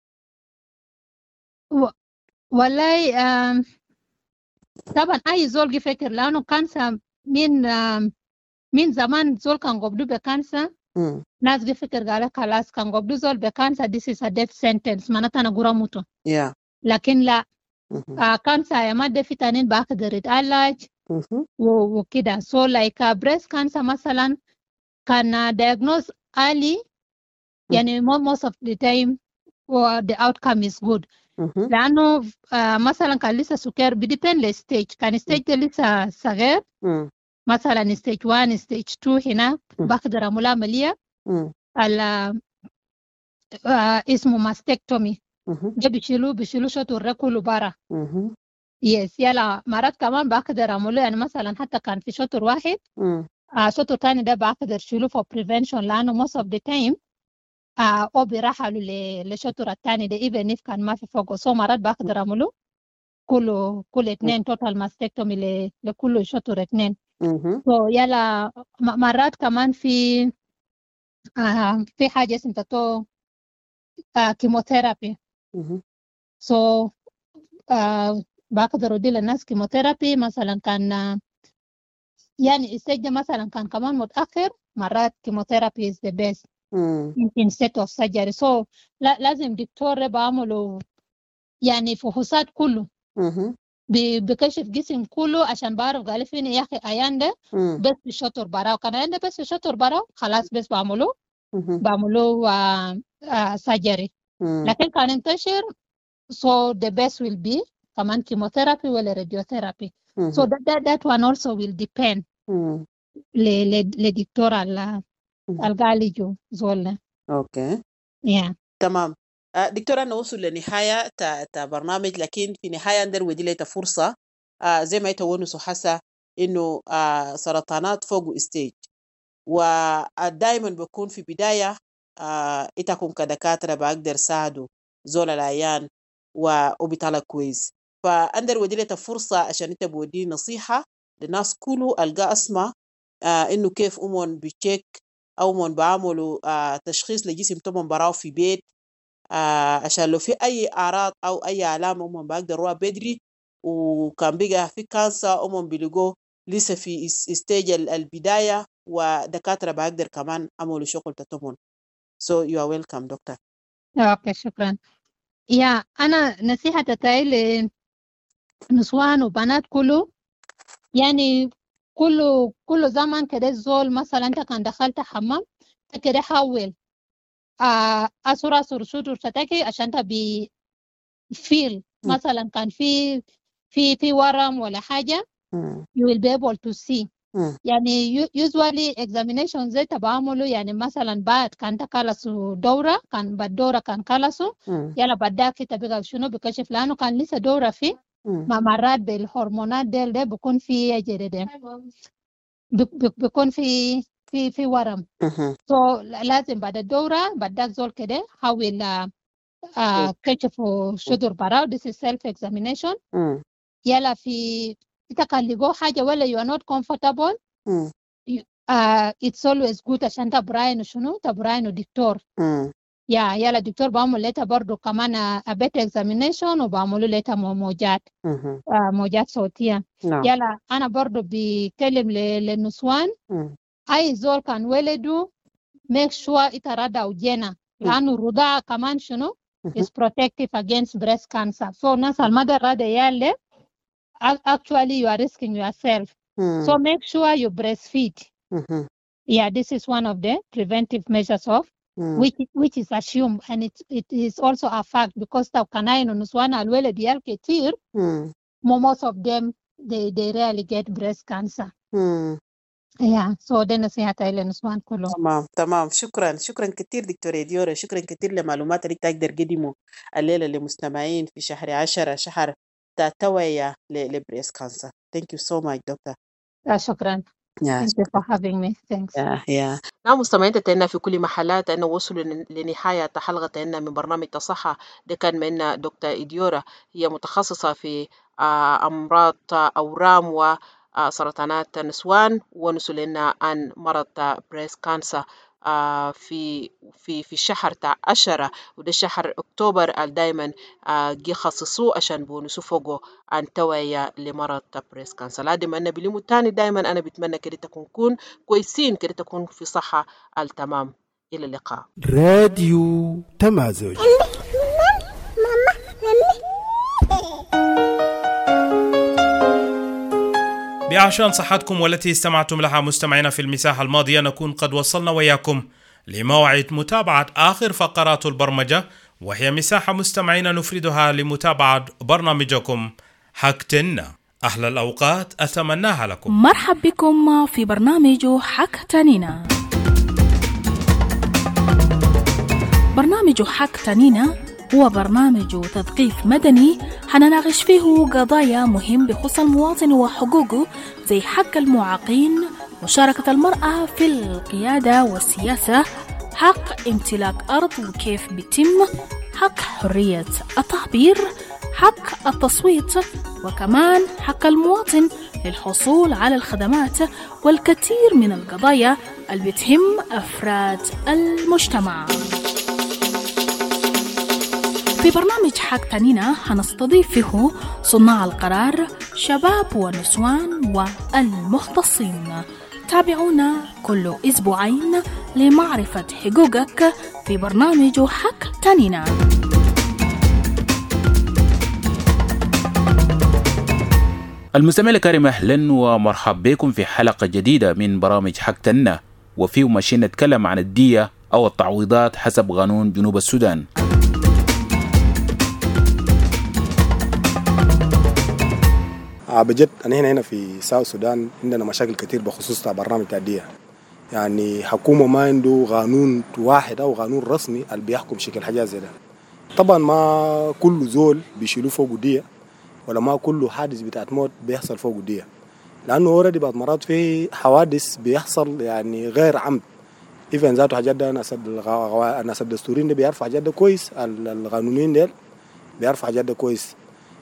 و... والله آم... طبعا أي زول يفكر لأنه كانسر من آم... من زمان زول كان قبضو بكانسر ناس يفكر قال خلاص كان قبضو زول بكانسر this is a death sentence معناتها أنا قرأ موتوا yeah. لكن لا آه كانسر يا مادة فيتامين بقدر يتعالج وكده so like uh, breast cancer مثلا كان diagnose early يعني most of the time or the outcome is good لأنه uh, مثلا كان لسه سكر بديبند للستيج كان ستيج لسه صغير مثلا ستيج واحد ستيج اثنين هنا بقدر أعمل عملية على uh, اسمه ماستكتومي ده بيشيلوا بيشيلوا شطر كله برا يس يلا مرات كمان بقدر أعمله يعني مثلا حتى كان في شطر واحد آه شطر تاني ده بقدر شيله for prevention لأنه most of the time آه أو بيرحلوا لشطر التاني ده even if كان ما في فوقه so مرات بقدر أعمله كله كل اثنين total mastectomy لكل شطر اثنين so يلا مرات كمان في آه في حاجة اسمها تو آه كيموثيرابي so آه بقدر أدي للناس كيموثيرابي مثلا كان آه يعني السجن مثلا كان كمان متأخر مرات كيموثيرابي is the best mm. instead of surgery so لا لازم دكتور بعمله يعني فحوصات كله mm-hmm. بكشف جسم كله عشان بعرف قال فيني يا أخي أيان ده mm. بس بشطر براو كان عنده بس بشطر براو خلاص بس بعمله mm-hmm. بعمله آه آه surgery mm. لكن كان انتشر so the best will be كمان chemotherapy ولا radiotherapy mm-hmm. so that, that that one also will depend mm. لدكتور على الغاليجو زولنا اوكي yeah. تمام آه دكتورة نوصل لنهاية تا, تا برنامج لكن في نهاية ندر ودي ليتا فرصة آه زي ما يتونسوا حسا انه آه سرطانات فوق ستيج ودائما بكون في بداية آه إتاكم كدكاترة بقدر ساعدوا زول العيان وبيطلع كويس فأندر ودي ليتا فرصة عشان انت بودي نصيحة للناس كله ألقى أسمع آه إنه كيف أمون بيتشيك أو أمون بعملوا آه تشخيص لجسم تمون براو في بيت آه عشان لو في أي أعراض أو أي علامة أمون بقدروا بدري وكان بيجا في كانسر أمون بيلقوا لسه في استيج البداية ودكاترة بقدر كمان عملوا شغل تتمون so you are welcome doctor. أوكي شكرا. يا أنا نصيحة تتاي لنسوان وبنات كله يعني كله كله زمان كده زول مثلا انت كان دخلت حمام كده حاول آه اسرع اسر شطر تتاكي عشان تبي فيل مثلا كان في في في ورم ولا حاجه you will be able to see يعني usually examination زي تبعملوا يعني مثلا بعد كان تكالسوا دورة كان بعد دورة كان كالسوا يلا بعدك تبقى شنو بكشف لأنه كان لسه دورة فيه ما مرات بالهرمونات ديل ده بيكون في جديد بيكون في في في ورم so لازم بعد الدورة بعدك زول كده حاول آه كشفوا شدور براو this is self examination يلا في إذا كان لقوا حاجة ولا you are not comfortable mm. you, uh, it's always good عشان تبراين شنو تبراين دكتور mm. يا يلا دكتور بعمل لتا برضو كمان a better examination وبعملوا لتا موجات mm-hmm. uh, موجات صوتية no. يلا أنا برضو بكلم للنسوان mm. أي زول كان ولدوا make sure إترادا وجينا mm. لأنه الرضاعة كمان شنو mm-hmm. is protective against breast cancer so ناس المدى رادا يالي actually you are risking yourself mm. so make sure you breastfeed mm-hmm. yeah this is one of the preventive measures of mm. which which is assumed and it it is also a fact because the canine nuswana alwele dial ketir mm. most of them they they rarely get breast cancer mm. يا سو دي نصيحتي للنسوان كلهم. تمام تمام. شكرا شكرا كتير دكتورة ديورا، شكرا كتير لمعلومات اللي تقدر قدموا الليلة للمستمعين في شهر عشرة، شهر توعية لبريس كانسر. Thank you so much doctor. شكرا. Yeah. Thank you for having me. Thanks. Yeah, yeah. نعم مستمعين تتنا في كل محلات أنه وصلوا لنهاية حلقة أن من برنامج تصحى. ده كان من دكتور إديورا، هي متخصصة في أمراض أورام وسرطانات النسوان، ونسوا لنا عن مرض بريس كانسر في في في الشهر تاع عشرة، وده شهر أكتوبر دايما جي خصصوه عشان بونسوا فوقه عن توعية لمرض بريس كانسر. لازم أنا بليمو تاني دايما أنا بتمنى كده تكون كون كويسين، كده تكون في صحة التمام. إلى اللقاء. راديو تمازج. بعشان صحتكم والتي استمعتم لها مستمعينا في المساحة الماضية، نكون قد وصلنا وياكم لموعد متابعة آخر فقرات البرمجة، وهي مساحة مستمعينا نفردها لمتابعة برنامجكم حكتنا. أحلى الأوقات أتمناها لكم. مرحب بكم في برنامج حكتنينا. برنامج حكتنينا هو برنامج تثقيف مدني حنناقش فيه قضايا مهم بخصوص المواطن وحقوقه، زي حق المعاقين، مشاركة المرأة في القيادة والسياسة، حق امتلاك أرض وكيف بيتم، حق حرية التعبير، حق التصويت، وكمان حق المواطن للحصول على الخدمات، والكثير من القضايا اللي بتهم أفراد المجتمع. في برنامج حكتنينا هنستضيف فيه صناع القرار، شباب ونسوان والمختصين. تابعونا كل أسبوعين لمعرفة حقوقك في برنامج حكتنينا. المستمع الكريم، أهلا ومرحب بكم في حلقة جديدة من برامج حكتنا، وفيه ماشيين نتكلم عن الدية أو التعويضات حسب قانون جنوب السودان. بجد أنا هنا هنا في ساوث السودان عندنا مشاكل كتير بخصوص برنامج الدية. يعني حكومة ما عنده قانون واحد أو قانون رسمي اللي بيحكم شكل حاجة زي ده. طبعا ما كل زول بيشيلوا فوق دية، ولا ما كل حادث بتاعت موت بيحصل فوق دية، لأنه أوريدي بعض مرات في حوادث بيحصل يعني غير عمد. إذا ذاته حاجات ده ناس الناس الدستوريين ده بيعرفوا حاجات ده كويس، القانونيين ده بيعرفوا حاجات ده كويس.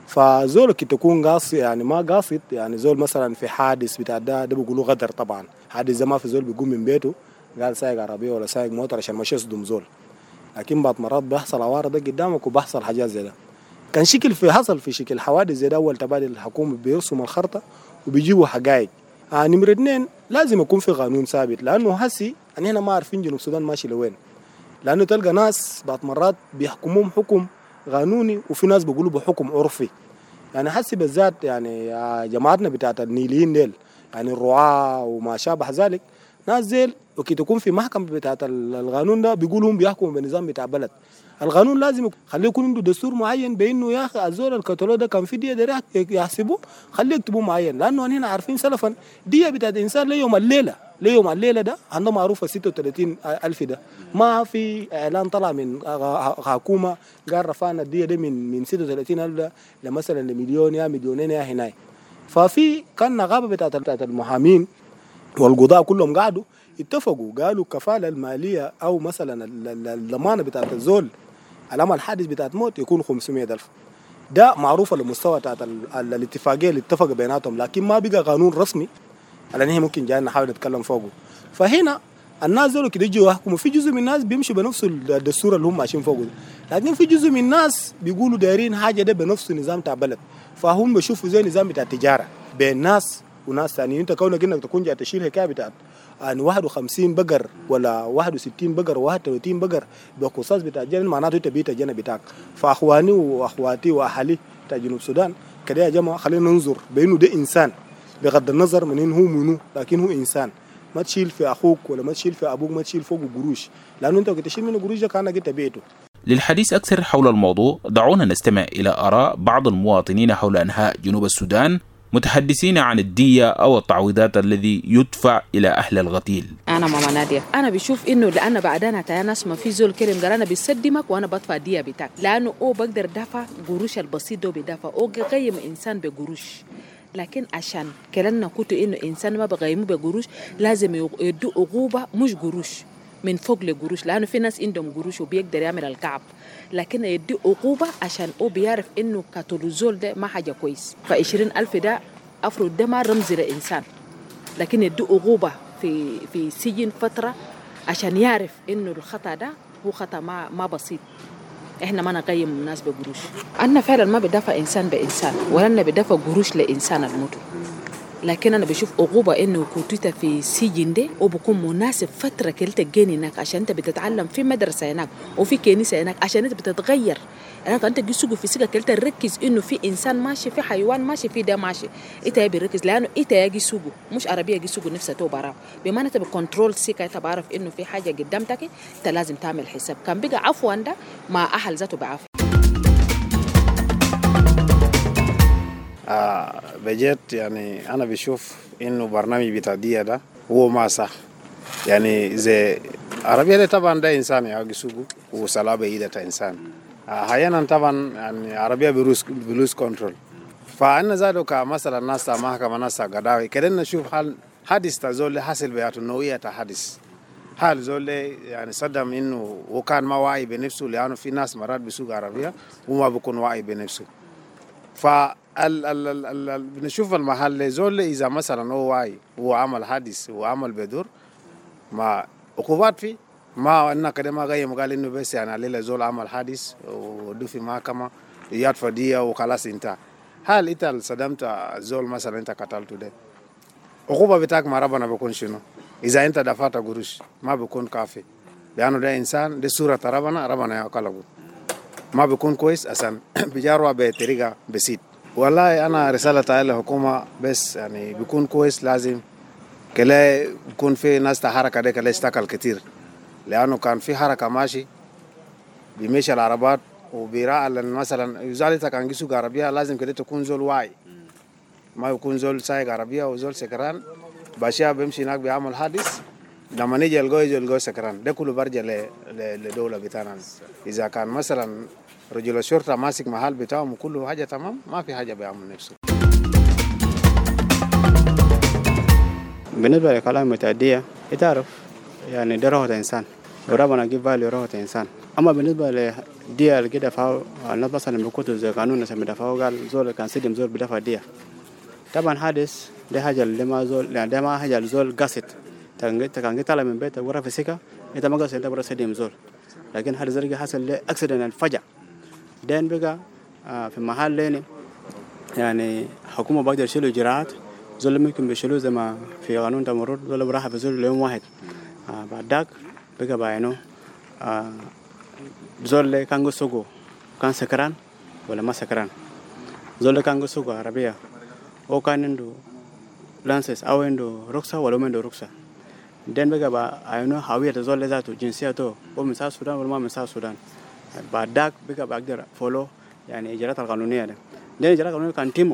فزول كي تكون قاصد يعني ما قاصد، يعني زول مثلا في حادث بتاع ده ده بيقولوا غدر. طبعا حادث زي ما في زول بيقوم من بيته قال سايق عربيه ولا سايق موتر عشان ماشي يصدم زول، لكن بعض مرات بيحصل عوارض قدامك وبيحصل حاجات زي ده. كان شكل في حصل في شكل حوادث زي ده، اول تبادل الحكومه بيرسموا الخرطه وبيجيبوا حقائق. آه نمرة اثنين لازم يكون في قانون ثابت، لانه هسي يعني هنا ما عارفين جنوب السودان ماشي لوين، لانه تلقى ناس بعض مرات بيحكموهم حكم قانوني وفي ناس بيقولوا بحكم عرفي. يعني حسي بالذات يعني جماعتنا بتاعت النيليين ديل، يعني الرعاة وما شابه ذلك، ناس زيل وكي تكون في محكمة بتاعت القانون ده بيقولوا هم بيحكموا بنظام بتاع بلد. القانون لازم خليه يكون عنده دستور معين بانه يا اخي الزول الكتالوج ده كان في ديه ده يحسبوه، خليه يكتبوه معين، لانه هنا عارفين سلفا ديه بتاعت انسان ليوم الليله ليوم الليله ده عنده معروفه ستة وثلاثين ألف. ده ما في اعلان طلع من حكومه قال رفعنا الديه ده من من ستة وثلاثين ألف لمثلا لمليون يا مليونين يا هناي. ففي كان نقابه بتاعت بتاعت المحامين والقضاء كلهم قعدوا اتفقوا قالوا الكفاله الماليه او مثلا الضمانه بتاعت الزول علامة الحادث بتاعت موت يكون خمسمية ألف. ده معروفة لمستوى بتاعت الاتفاقية اللي اتفق بيناتهم، لكن ما بقى قانون رسمي على نهي ممكن جاي نحاول نتكلم فوقه. فهنا الناس دول كده يجوا يحكموا، في جزء من الناس بيمشوا بنفس الدستور اللي هم ماشيين فوقه، لكن في جزء من الناس بيقولوا دايرين حاجة ده بنفس النظام بتاع بلد، فهم بيشوفوا زي نظام بتاع التجارة بين ناس وناس ثانيين. انت كونك انك تكون جاي تشيل حكاية بتاعت يعني واحد وخمسين بقر ولا واحد وستين بقر وواحد وثلاثين بقر بقصاص بتاع الجنة، معناته انت بيت الجنة بتاعك. فاخواني واخواتي واهلي بتاع جنوب السودان كده يا جماعه خلينا ننظر بانه ده انسان بغض النظر من انه هو منو، لكن هو انسان. ما تشيل في اخوك ولا ما تشيل في ابوك، ما تشيل فوق قروش، لانه انت وقت تشيل منه قروش ده كانك انت بيته. للحديث أكثر حول الموضوع دعونا نستمع إلى آراء بعض المواطنين حول أنحاء جنوب السودان متحدثين عن الدية أو التعويضات الذي يدفع إلى أهل الغتيل. أنا ماما نادية، أنا بشوف إنه لأن بعدين تياناس ما في زول كلم قال أنا بيصدمك وأنا بدفع دية بتاعك، لأنه أو بقدر دفع قروش البسيط ده بدفع أو قيم إنسان بقروش، لكن عشان كلنا كنت إنه إنسان ما بقيمه بقروش لازم يدو عقوبة مش قروش من فوق لقروش، لأنه في ناس عندهم قروش وبيقدر يعمل الكعب، لكن يدي عقوبة عشان هو بيعرف إنه كاتولوزول ده ما حاجة كويس. فعشرين ألف ده أفرض ده ما رمز لإنسان، لكن يدي عقوبة في في سجن فترة عشان يعرف إنه الخطأ ده هو خطأ ما ما بسيط. إحنا ما نقيم الناس بقروش، أنا فعلا ما بدافع إنسان بإنسان ولا أنا بدافع قروش لإنسان الموت، لكن أنا بشوف عقوبة إنه كنت في سجن ده وبكون مناسب فترة كلتا جيني هناك عشان أنت بتتعلم في مدرسة هناك وفي كنيسة هناك عشان أنت بتتغير. أنا أنت جي سوق في سكة كلتا ركز إنه في إنسان ماشي في حيوان ماشي في ده ماشي، إنت يبي ركز لأنه إنت يجي سوق مش عربية يجي سوق نفسه تو برا، بما أنت بكنترول سكة أنت بعرف إنه في حاجة قدامك أنت لازم تعمل حساب. كان بقى عفوا ده مع أهل ذاته بعافية. آه بجد يعني أنا بشوف إنه برنامج بتاع دية ده هو ما صح، يعني زي عربية ده طبعا ده إنسان يعاقي سوقه وصلابة إيدة إنسان، أحيانا طبعا يعني عربية بلوز بلوز كنترول، فأنا زادو كمثلا الناس ما كما ناس قداوي كده نشوف حال حادث تزول حاصل بياته نوعية حادث حال زول يعني صدم إنه وكان ما واعي بنفسه، لأنه في ناس مرات بيسوق عربية وما بيكون واعي بنفسه. ف ال ال ال ال بنشوف المحل زول إذا مثلا هو واعي هو عمل حادث وعمل بدور ما عقوبات فيه، ما أنا كده ما غير مقال إنه بس يعني عليه زول عمل حادث ودو في محكمة يدفع دية وخلاص انتهى. هل أنت صدمت زول مثلا أنت قتلته ده عقوبة بتاعك ما ربنا بيكون شنو؟ إذا أنت دفعت قروش ما بيكون كافي، لأنه ده إنسان ده صورة ربنا ربنا يقلقه ما بيكون كويس أصلا بيجاروا بطريقة بسيط. والله أنا رسالة على الحكومة بس يعني بيكون كويس لازم كلا يكون في ناس تحركة ده كلا يشتغل كتير، لأنه كان في حركة ماشي بيمشي العربات وبيراعي مثلا يزالت كان يسوق عربية لازم كده تكون زول واعي، ما يكون زول سايق عربية وزول سكران باشا بيمشي هناك بيعمل حادث لما نيجي يلقوه يجي يلقوه سكران، ده كله برجع لدولة بتاعنا. إذا كان مثلا رجل الشرطة ماسك محل بتاعهم وكله حاجة تمام ما في حاجة بيعمل نفسه. بالنسبة لكلام التعدية تعرف يعني ده روح إنسان وربنا جيب بالي روح إنسان، أما بالنسبة للدية اللي كده فاو الناس مثلا بيكتبوا زي قانون نسمي دفعوا قال زول كان سيدم زول بدفع دية، طبعا حادث ده حاجة اللي ما زول يعني ده ما حاجة زول قصد تكان كان طالع من بيته ورا في سكة أنت ما قصد أنت برا سيدم زول، لكن هذا زرقة حصل له أكسيدنت الفجأة دين بقى آه في محل لين يعني حكومة بقدر يشيلوا إجراءات زول ممكن بيشيلوا زي ما في قانون تمرد زول براحة في زول ليوم واحد آه بعد ذاك بقى بعينه آه زول كان يسوقه كان سكران ولا ما سكران، زول كان يسوق عربية أو كان عنده لانسس أو عنده رخصة ولا ما عنده رخصة، دين بقى بعينه هوية زول ذاته جنسيته هو من ساوث السودان ولا ما من ساوث السودان، بعد ذاك بقى بقدر فولو يعني إجراءات القانونية ده. ده إجراءات القانونية كان تيمو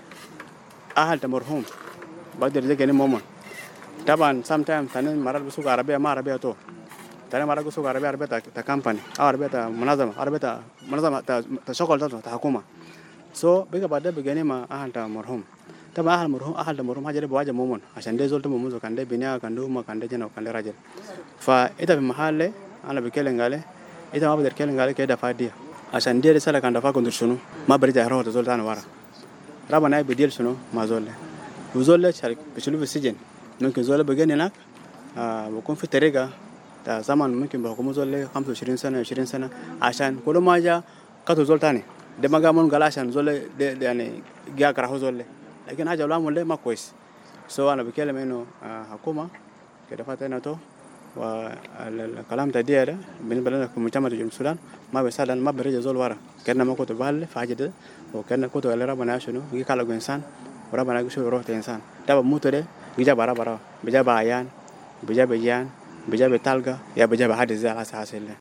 أهل تمرهم بقدر يجي كني مومن. طبعا sometimes ثاني مرات بسوق عربية ما عربية تو، ثاني مرات بسوق عربية عربية تا تا كامباني أو عربية تا منظمة عربية تا منظمة تا تشغل تا تا حكومة. so بقى بعد ده بيجي ما أهل تمرهم. طبعا أهل مرهم أهل تمرهم حاجة ده بواجه مومن عشان ده زول تمومن كان ده بنيا كان ده ما كان ده جنا وكان ده راجل. فإذا في محل أنا بكلم قاله إذا ما بدر كلام قال كده فادية عشان دي رسالة كان دفع كنت شنو ما برجع هروح تزول تاني ورا ربنا يبديل شنو ما زول وزول له شارك بيشلو في السجن ممكن زول بيجي هناك آه بكون في طريقة تا زمان ممكن بحكم زول له خمسة وعشرين سنة عشرين سنة عشان كل ما جا كاتو زول تاني ده ما قامون قال عشان زول يعني جا كره زول لكن حاجة ولا مول ما كويس. سو أنا بكلم إنه آه حكومة كده فاتنا تو والكلام تديه ده بالنسبة لنا في مجتمع جنوب السودان ما بيساعد ما برجع زول ورا كأننا ما كنت بحل في حاجة ده وكأننا كنت على ربنا شنو يجي كلا إنسان وربنا يشوف روح الإنسان ده بموت ده بيجا برا برا بيجا بعيان بيجا بيجان بيجا بتلقى يا بيجا بحد زي على أساس له.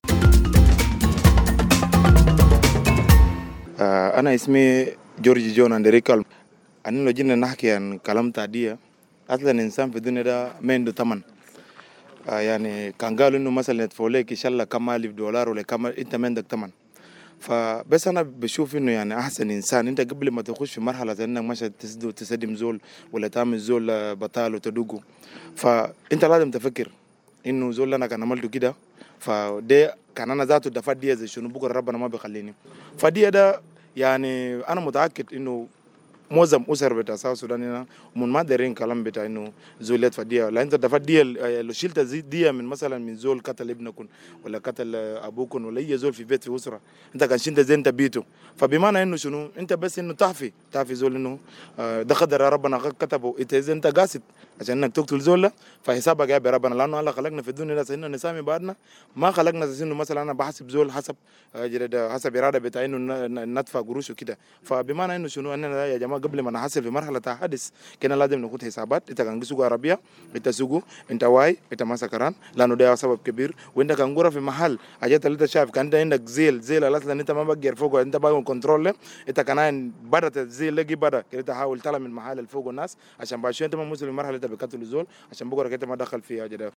أنا اسمي جورج جون أندريكال. أن لو جينا نحكي عن كلام تعدية أصلا الإنسان في الدنيا ده ما عنده ثمن. آه يعني كان قالوا إنه مثلا يدفعوا لك إن شاء الله كم ألف دولار ولا كم، أنت ما عندك ثمن. فبس أنا بشوف إنه يعني أحسن إنسان أنت قبل ما تخش في مرحلة إنك ماشي تسد تسدم زول ولا تعمل زول بطال وتدوقه، فأنت لازم تفكر إنه زول أنا كان عملته كده، فده كان أنا ذاته دفعت دي زي شنو بكرة ربنا ما بيخليني. فدي ده يعني أنا متأكد إنه معظم أسر بتاع ساوث السودان هنا من ما دارين كلام بتاع إنه زول يدفع دية، لأن أنت دفعت دية لو شلت دية من مثلا من زول قتل ابنكم ولا قتل أبوكم ولا أي زول في بيت في أسرة، أنت كان شلت زي أنت بيته، فبمعنى إنه شنو أنت بس إنه تعفي تعفي زول إنه ده قدر ربنا كتبه، أنت إذا أنت قاصد عشان إنك تقتل زول فحسابك جاي بربنا، لأنه الله خلقنا في الدنيا ده إنه نسامي بعدنا، ما خلقنا إنه مثلا أنا بحسب زول حسب حسب إرادة بتاع إنه ندفع قروش وكده. فبمعنى إنه شنو أننا يا جماعة قبل ما نحصل في مرحلة حادث كنا لازم ناخد حسابات. أنت كان سوق عربية أنت سوقه أنت واي أنت ما سكران، لأنه ده سبب كبير. وأنت كان غورة في محل حاجات اللي أنت شايف كان أنت عندك زيل زيل أصلا أنت ما بقدر فوقه، أنت باغي كنترول، أنت كان بدأت الزيل لقي بدأ كده تحاول تطلع من المحل اللي فوق الناس عشان بعد شوية أنت ما موصل للمرحلة أنت بقتل الزول عشان بكرة كده ما دخل فيها جدا.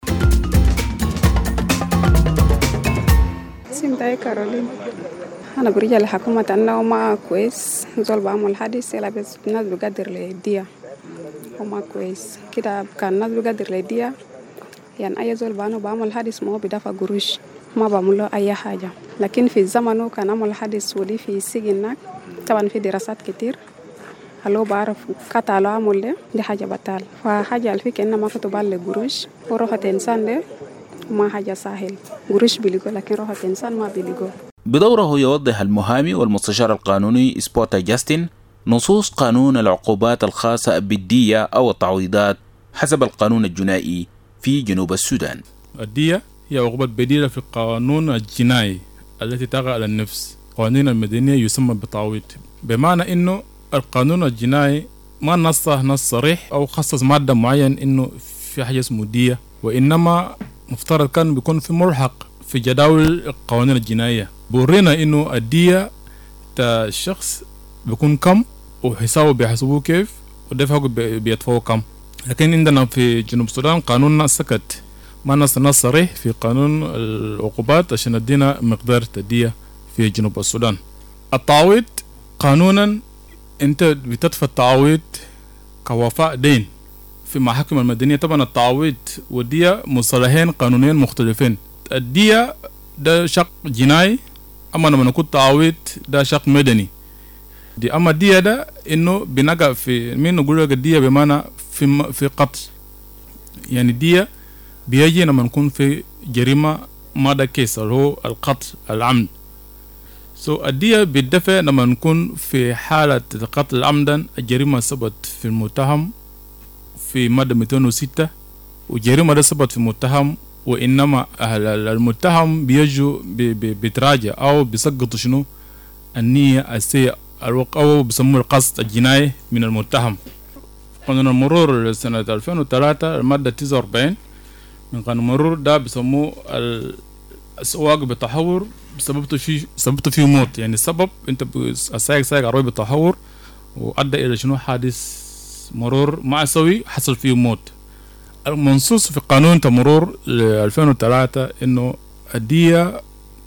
اسمي كارولين. أنا برجع لحكومة أنه ما كويس زول بعمل حادث إلا بس الناس بقدر للدية وما كويس كده. كان الناس بقدر للدية يعني أي زول بعمل بعمل حادث ما هو بدافع قروش ما بعمل له أي حاجة. لكن في زمنه كان عمل حادث ودي في سجنك طبعا في دراسات كتير هلو بعرف قطع له عمل ده دي حاجة بطال. فحاجة الفكرة إنه ما كتب على قروش وروحة إنسان ده ما حاجة سهل، قروش بيلقوا لكن روحة إنسان ما بيلقوا. بدوره يوضح المحامي والمستشار القانوني سبوتا جاستن نصوص قانون العقوبات الخاصة بالدية أو التعويضات حسب القانون الجنائي في جنوب السودان. الدية هي عقوبة بديلة في القانون الجنائي التي تقع على النفس. قانون المدنية يسمى بالتعويض، بمعنى إنه القانون الجنائي ما نصه نص صريح أو خصص مادة معين إنه في حاجة اسمه دية، وإنما مفترض كان بيكون في ملحق في جداول القوانين الجنائية بورينا إنه الدية تا الشخص بيكون كم وحسابه بيحسبوه كيف ودفعه بيدفعه كم. لكن عندنا في جنوب السودان قانوننا سكت، ما نص نص صريح في قانون العقوبات عشان ادينا مقدار الدية في جنوب السودان. التعويض قانونا انت بتدفع التعويض كوفاء دين في محاكم المدنية. طبعا التعويض والدية مصطلحين قانونيين مختلفين. الدية ده شق جنائي، اما لما نقول تعويض ده شق مدني. دي اما الدية ده انه بنقع في مين نقول لك الدية بمعنى في في قتل، يعني الدية بيجي لما نكون في جريمة ماذا كيس اللي هو القتل العمد. سو so, الدية بيدفع لما نكون في حالة قتل عمدا الجريمة ثبت في المتهم في مادة مئتين وستة وجريمة ده ثبت في المتهم، وإنما المتهم بيجوا بيتراجع أو بيسقطوا شنو النية السيئة أو بيسموه القصد الجنائي من المتهم. قانون المرور سنة ألفين وثلاثة المادة تسعة وأربعين من قانون المرور ده بيسموه السواق بتحور سببته فيه سببته فيه موت، يعني السبب انت السائق سائق عربي بتحور وأدى إلى شنو حادث مرور مأساوي حصل فيه موت. المنصوص في قانون المرور ألفين وثلاثة إنه الدية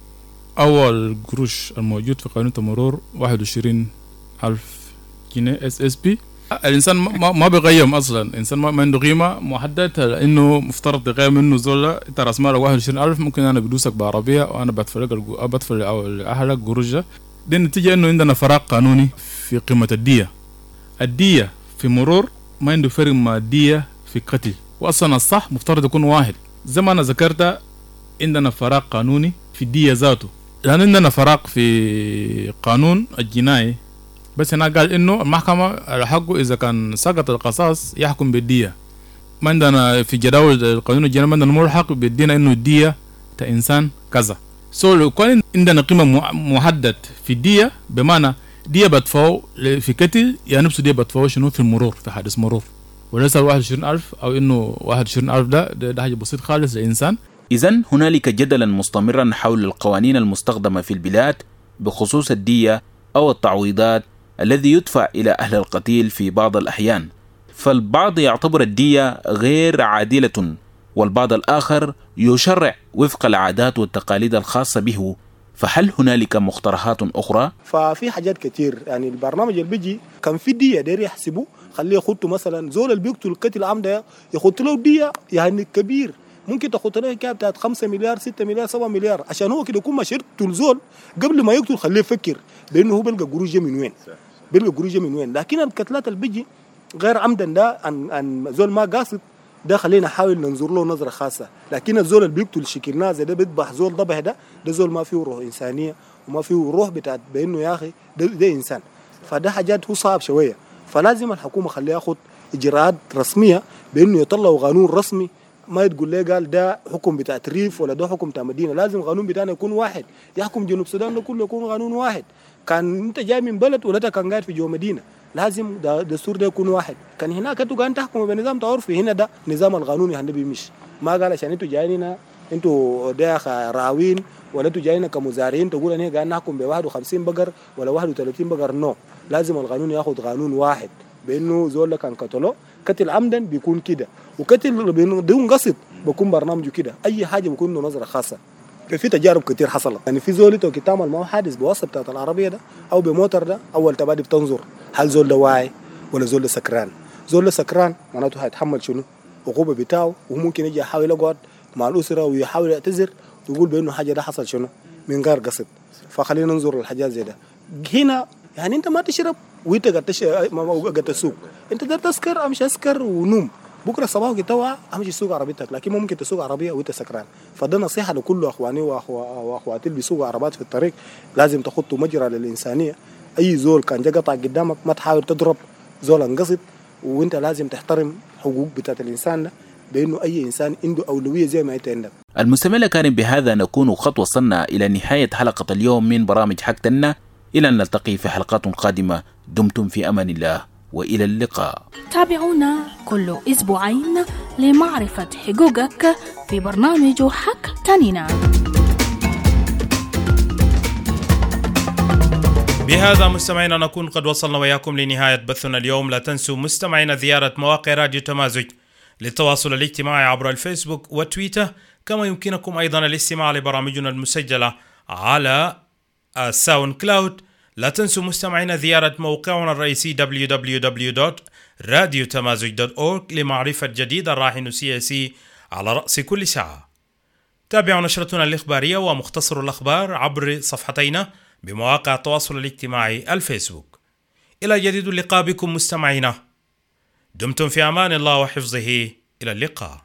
أو القروش الموجود في قانون المرور واحد وعشرين ألف جنيه اس اس بي. الإنسان ما ما بيقيم أصلا، الإنسان ما عنده قيمة محددة لأنه مفترض يقيم منه زولة أنت رأس مالك واحد وعشرين ألف، ممكن أنا بدوسك بعربية وأنا بدفع لك بدفع لأهلك قروشة. دي النتيجة إنه عندنا فراغ قانوني في قيمة الدية. الدية في مرور ما عنده فرق مع الدية في قتل، وأصلا الصح مفترض يكون واحد. زي ما أنا ذكرت عندنا فراغ قانوني في الدية ذاته، لأن عندنا فراغ في قانون الجنائي. بس هنا قال إنه المحكمة على حقه إذا كان سقط القصاص يحكم بالدية. ما عندنا في جداول القانون الجنائي ما عندنا ملحق بيدينا إنه الدية تا إنسان كذا. سو لو كان عندنا قيمة محدد في الدية بمعنى دية بدفعه في قتل، يعني نفسه دية بدفعه شنو في المرور في حادث مرور، وليس واحد وعشرين ألف أو إنه واحد وعشرين ألف ده ده, ده حاجة بسيط خالص للإنسان. إذن هنالك جدلا مستمرا حول القوانين المستخدمة في البلاد بخصوص الدية أو التعويضات الذي يدفع إلى أهل القتيل في بعض الأحيان، فالبعض يعتبر الدية غير عادلة، والبعض الآخر يشرع وفق العادات والتقاليد الخاصة به. فهل هنالك مقترحات أخرى؟ ففي حاجات كتير، يعني البرنامج اللي بيجي كان في دية داير يحسبوا، خليه يخطوا مثلا زول اللي بيقتل القتل عام ده يخط له دية يعني كبير، ممكن تخط له حكايه بتاعت خمسة مليار ستة مليار سبعة مليار، عشان هو كده يكون ما شرط زول قبل ما يقتل خليه يفكر بانه هو بيلقى قروش من وين، بيلقى قروش من وين. لكن القتلات اللي بيجي غير عمدا ده ان ان زول ما قاصد ده خلينا نحاول ننظر له نظره خاصه. لكن الزول اللي بيقتل شكلناه زي ده بيذبح زول ضبح ده ده زول ما فيه روح انسانيه وما فيه روح بتاعت بانه يا اخي ده, ده انسان. فده حاجات هو صعب شويه، فلازم الحكومه خليها ياخذ اجراءات رسميه بانه يطلعوا قانون رسمي، ما تقول لي قال ده حكم بتاع ريف ولا ده حكم بتاع مدينه. لازم القانون بتاعنا يكون واحد يحكم جنوب السودان ده كله، يكون قانون واحد. كان انت جاي من بلد ولا كان قاعد في جو مدينه، لازم ده الدستور ده يكون واحد. كان هناك انتوا قاعدين تحكموا بنظام تعرفي، هنا ده نظام القانوني هنبي مش ما قال عشان انتوا جايين هنا انتوا ده راوين ولا انتوا جايين كمزارعين تقول انا قاعد نحكم ب واحد وخمسين بقر ولا واحد وثلاثين بقر. نو، لازم القانون ياخذ قانون واحد بانه زول كان قتله قتل عمدا بيكون كده، وقتل بدون قصد بيكون برنامجه كده. اي حاجه بيكون له نظره خاصه. في تجارب كتير حصلت، يعني في زول انت تعمل معه حادث بواسطه بتاعت العربيه ده او بموتر ده، اول تبادي بتنظر هل زول ده واعي ولا زول ده سكران. زول ده سكران معناته هيتحمل شنو عقوبه بتاعه، وممكن يجي يحاول يقعد مع الاسره ويحاول يعتذر ويقول بانه حاجه ده حصل شنو من غير قصد. فخلينا ننظر للحاجات زي ده. هنا يعني انت ما تشرب وانت قاعد قاعد تسوق، انت ده تسكر امشي اسكر ونوم، بكره الصباح وقتها امشي سوق عربيتك، لكن ممكن تسوق عربيه وانت سكران. فده نصيحه لكل اخواني واخواتي اللي بيسوقوا عربات في الطريق، لازم تخطوا مجرى للانسانيه. اي زول كان جا قطع قدامك ما تحاول تضرب زول انقصد، وانت لازم تحترم حقوق بتاعت الانسان ده، بانه اي انسان عنده اولويه زي ما انت عندك. المستمع الكريم، بهذا نكون قد وصلنا الى نهايه حلقه اليوم من برامج حكتنا. الى ان نلتقي في حلقات قادمه، دمتم في امان الله والى اللقاء. تابعونا كل اسبوعين لمعرفه حقوقك في برنامج حكتننا. بهذا مستمعينا نكون قد وصلنا وياكم لنهاية بثنا اليوم. لا تنسوا مستمعينا زيارة مواقع راديو تمازج للتواصل الاجتماعي عبر الفيسبوك وتويتر، كما يمكنكم أيضا الاستماع لبرامجنا المسجلة على الساوند كلاود. لا تنسوا مستمعينا زيارة موقعنا الرئيسي دبليو دبليو دبليو دوت راديو تمازج دوت أورج لمعرفة جديد الراهن السياسي على رأس كل ساعة. تابعوا نشرتنا الإخبارية ومختصر الأخبار عبر صفحتينا بمواقع التواصل الاجتماعي الفيسبوك. إلى جديد اللقاء بكم مستمعينا، دمتم في أمان الله وحفظه. إلى اللقاء.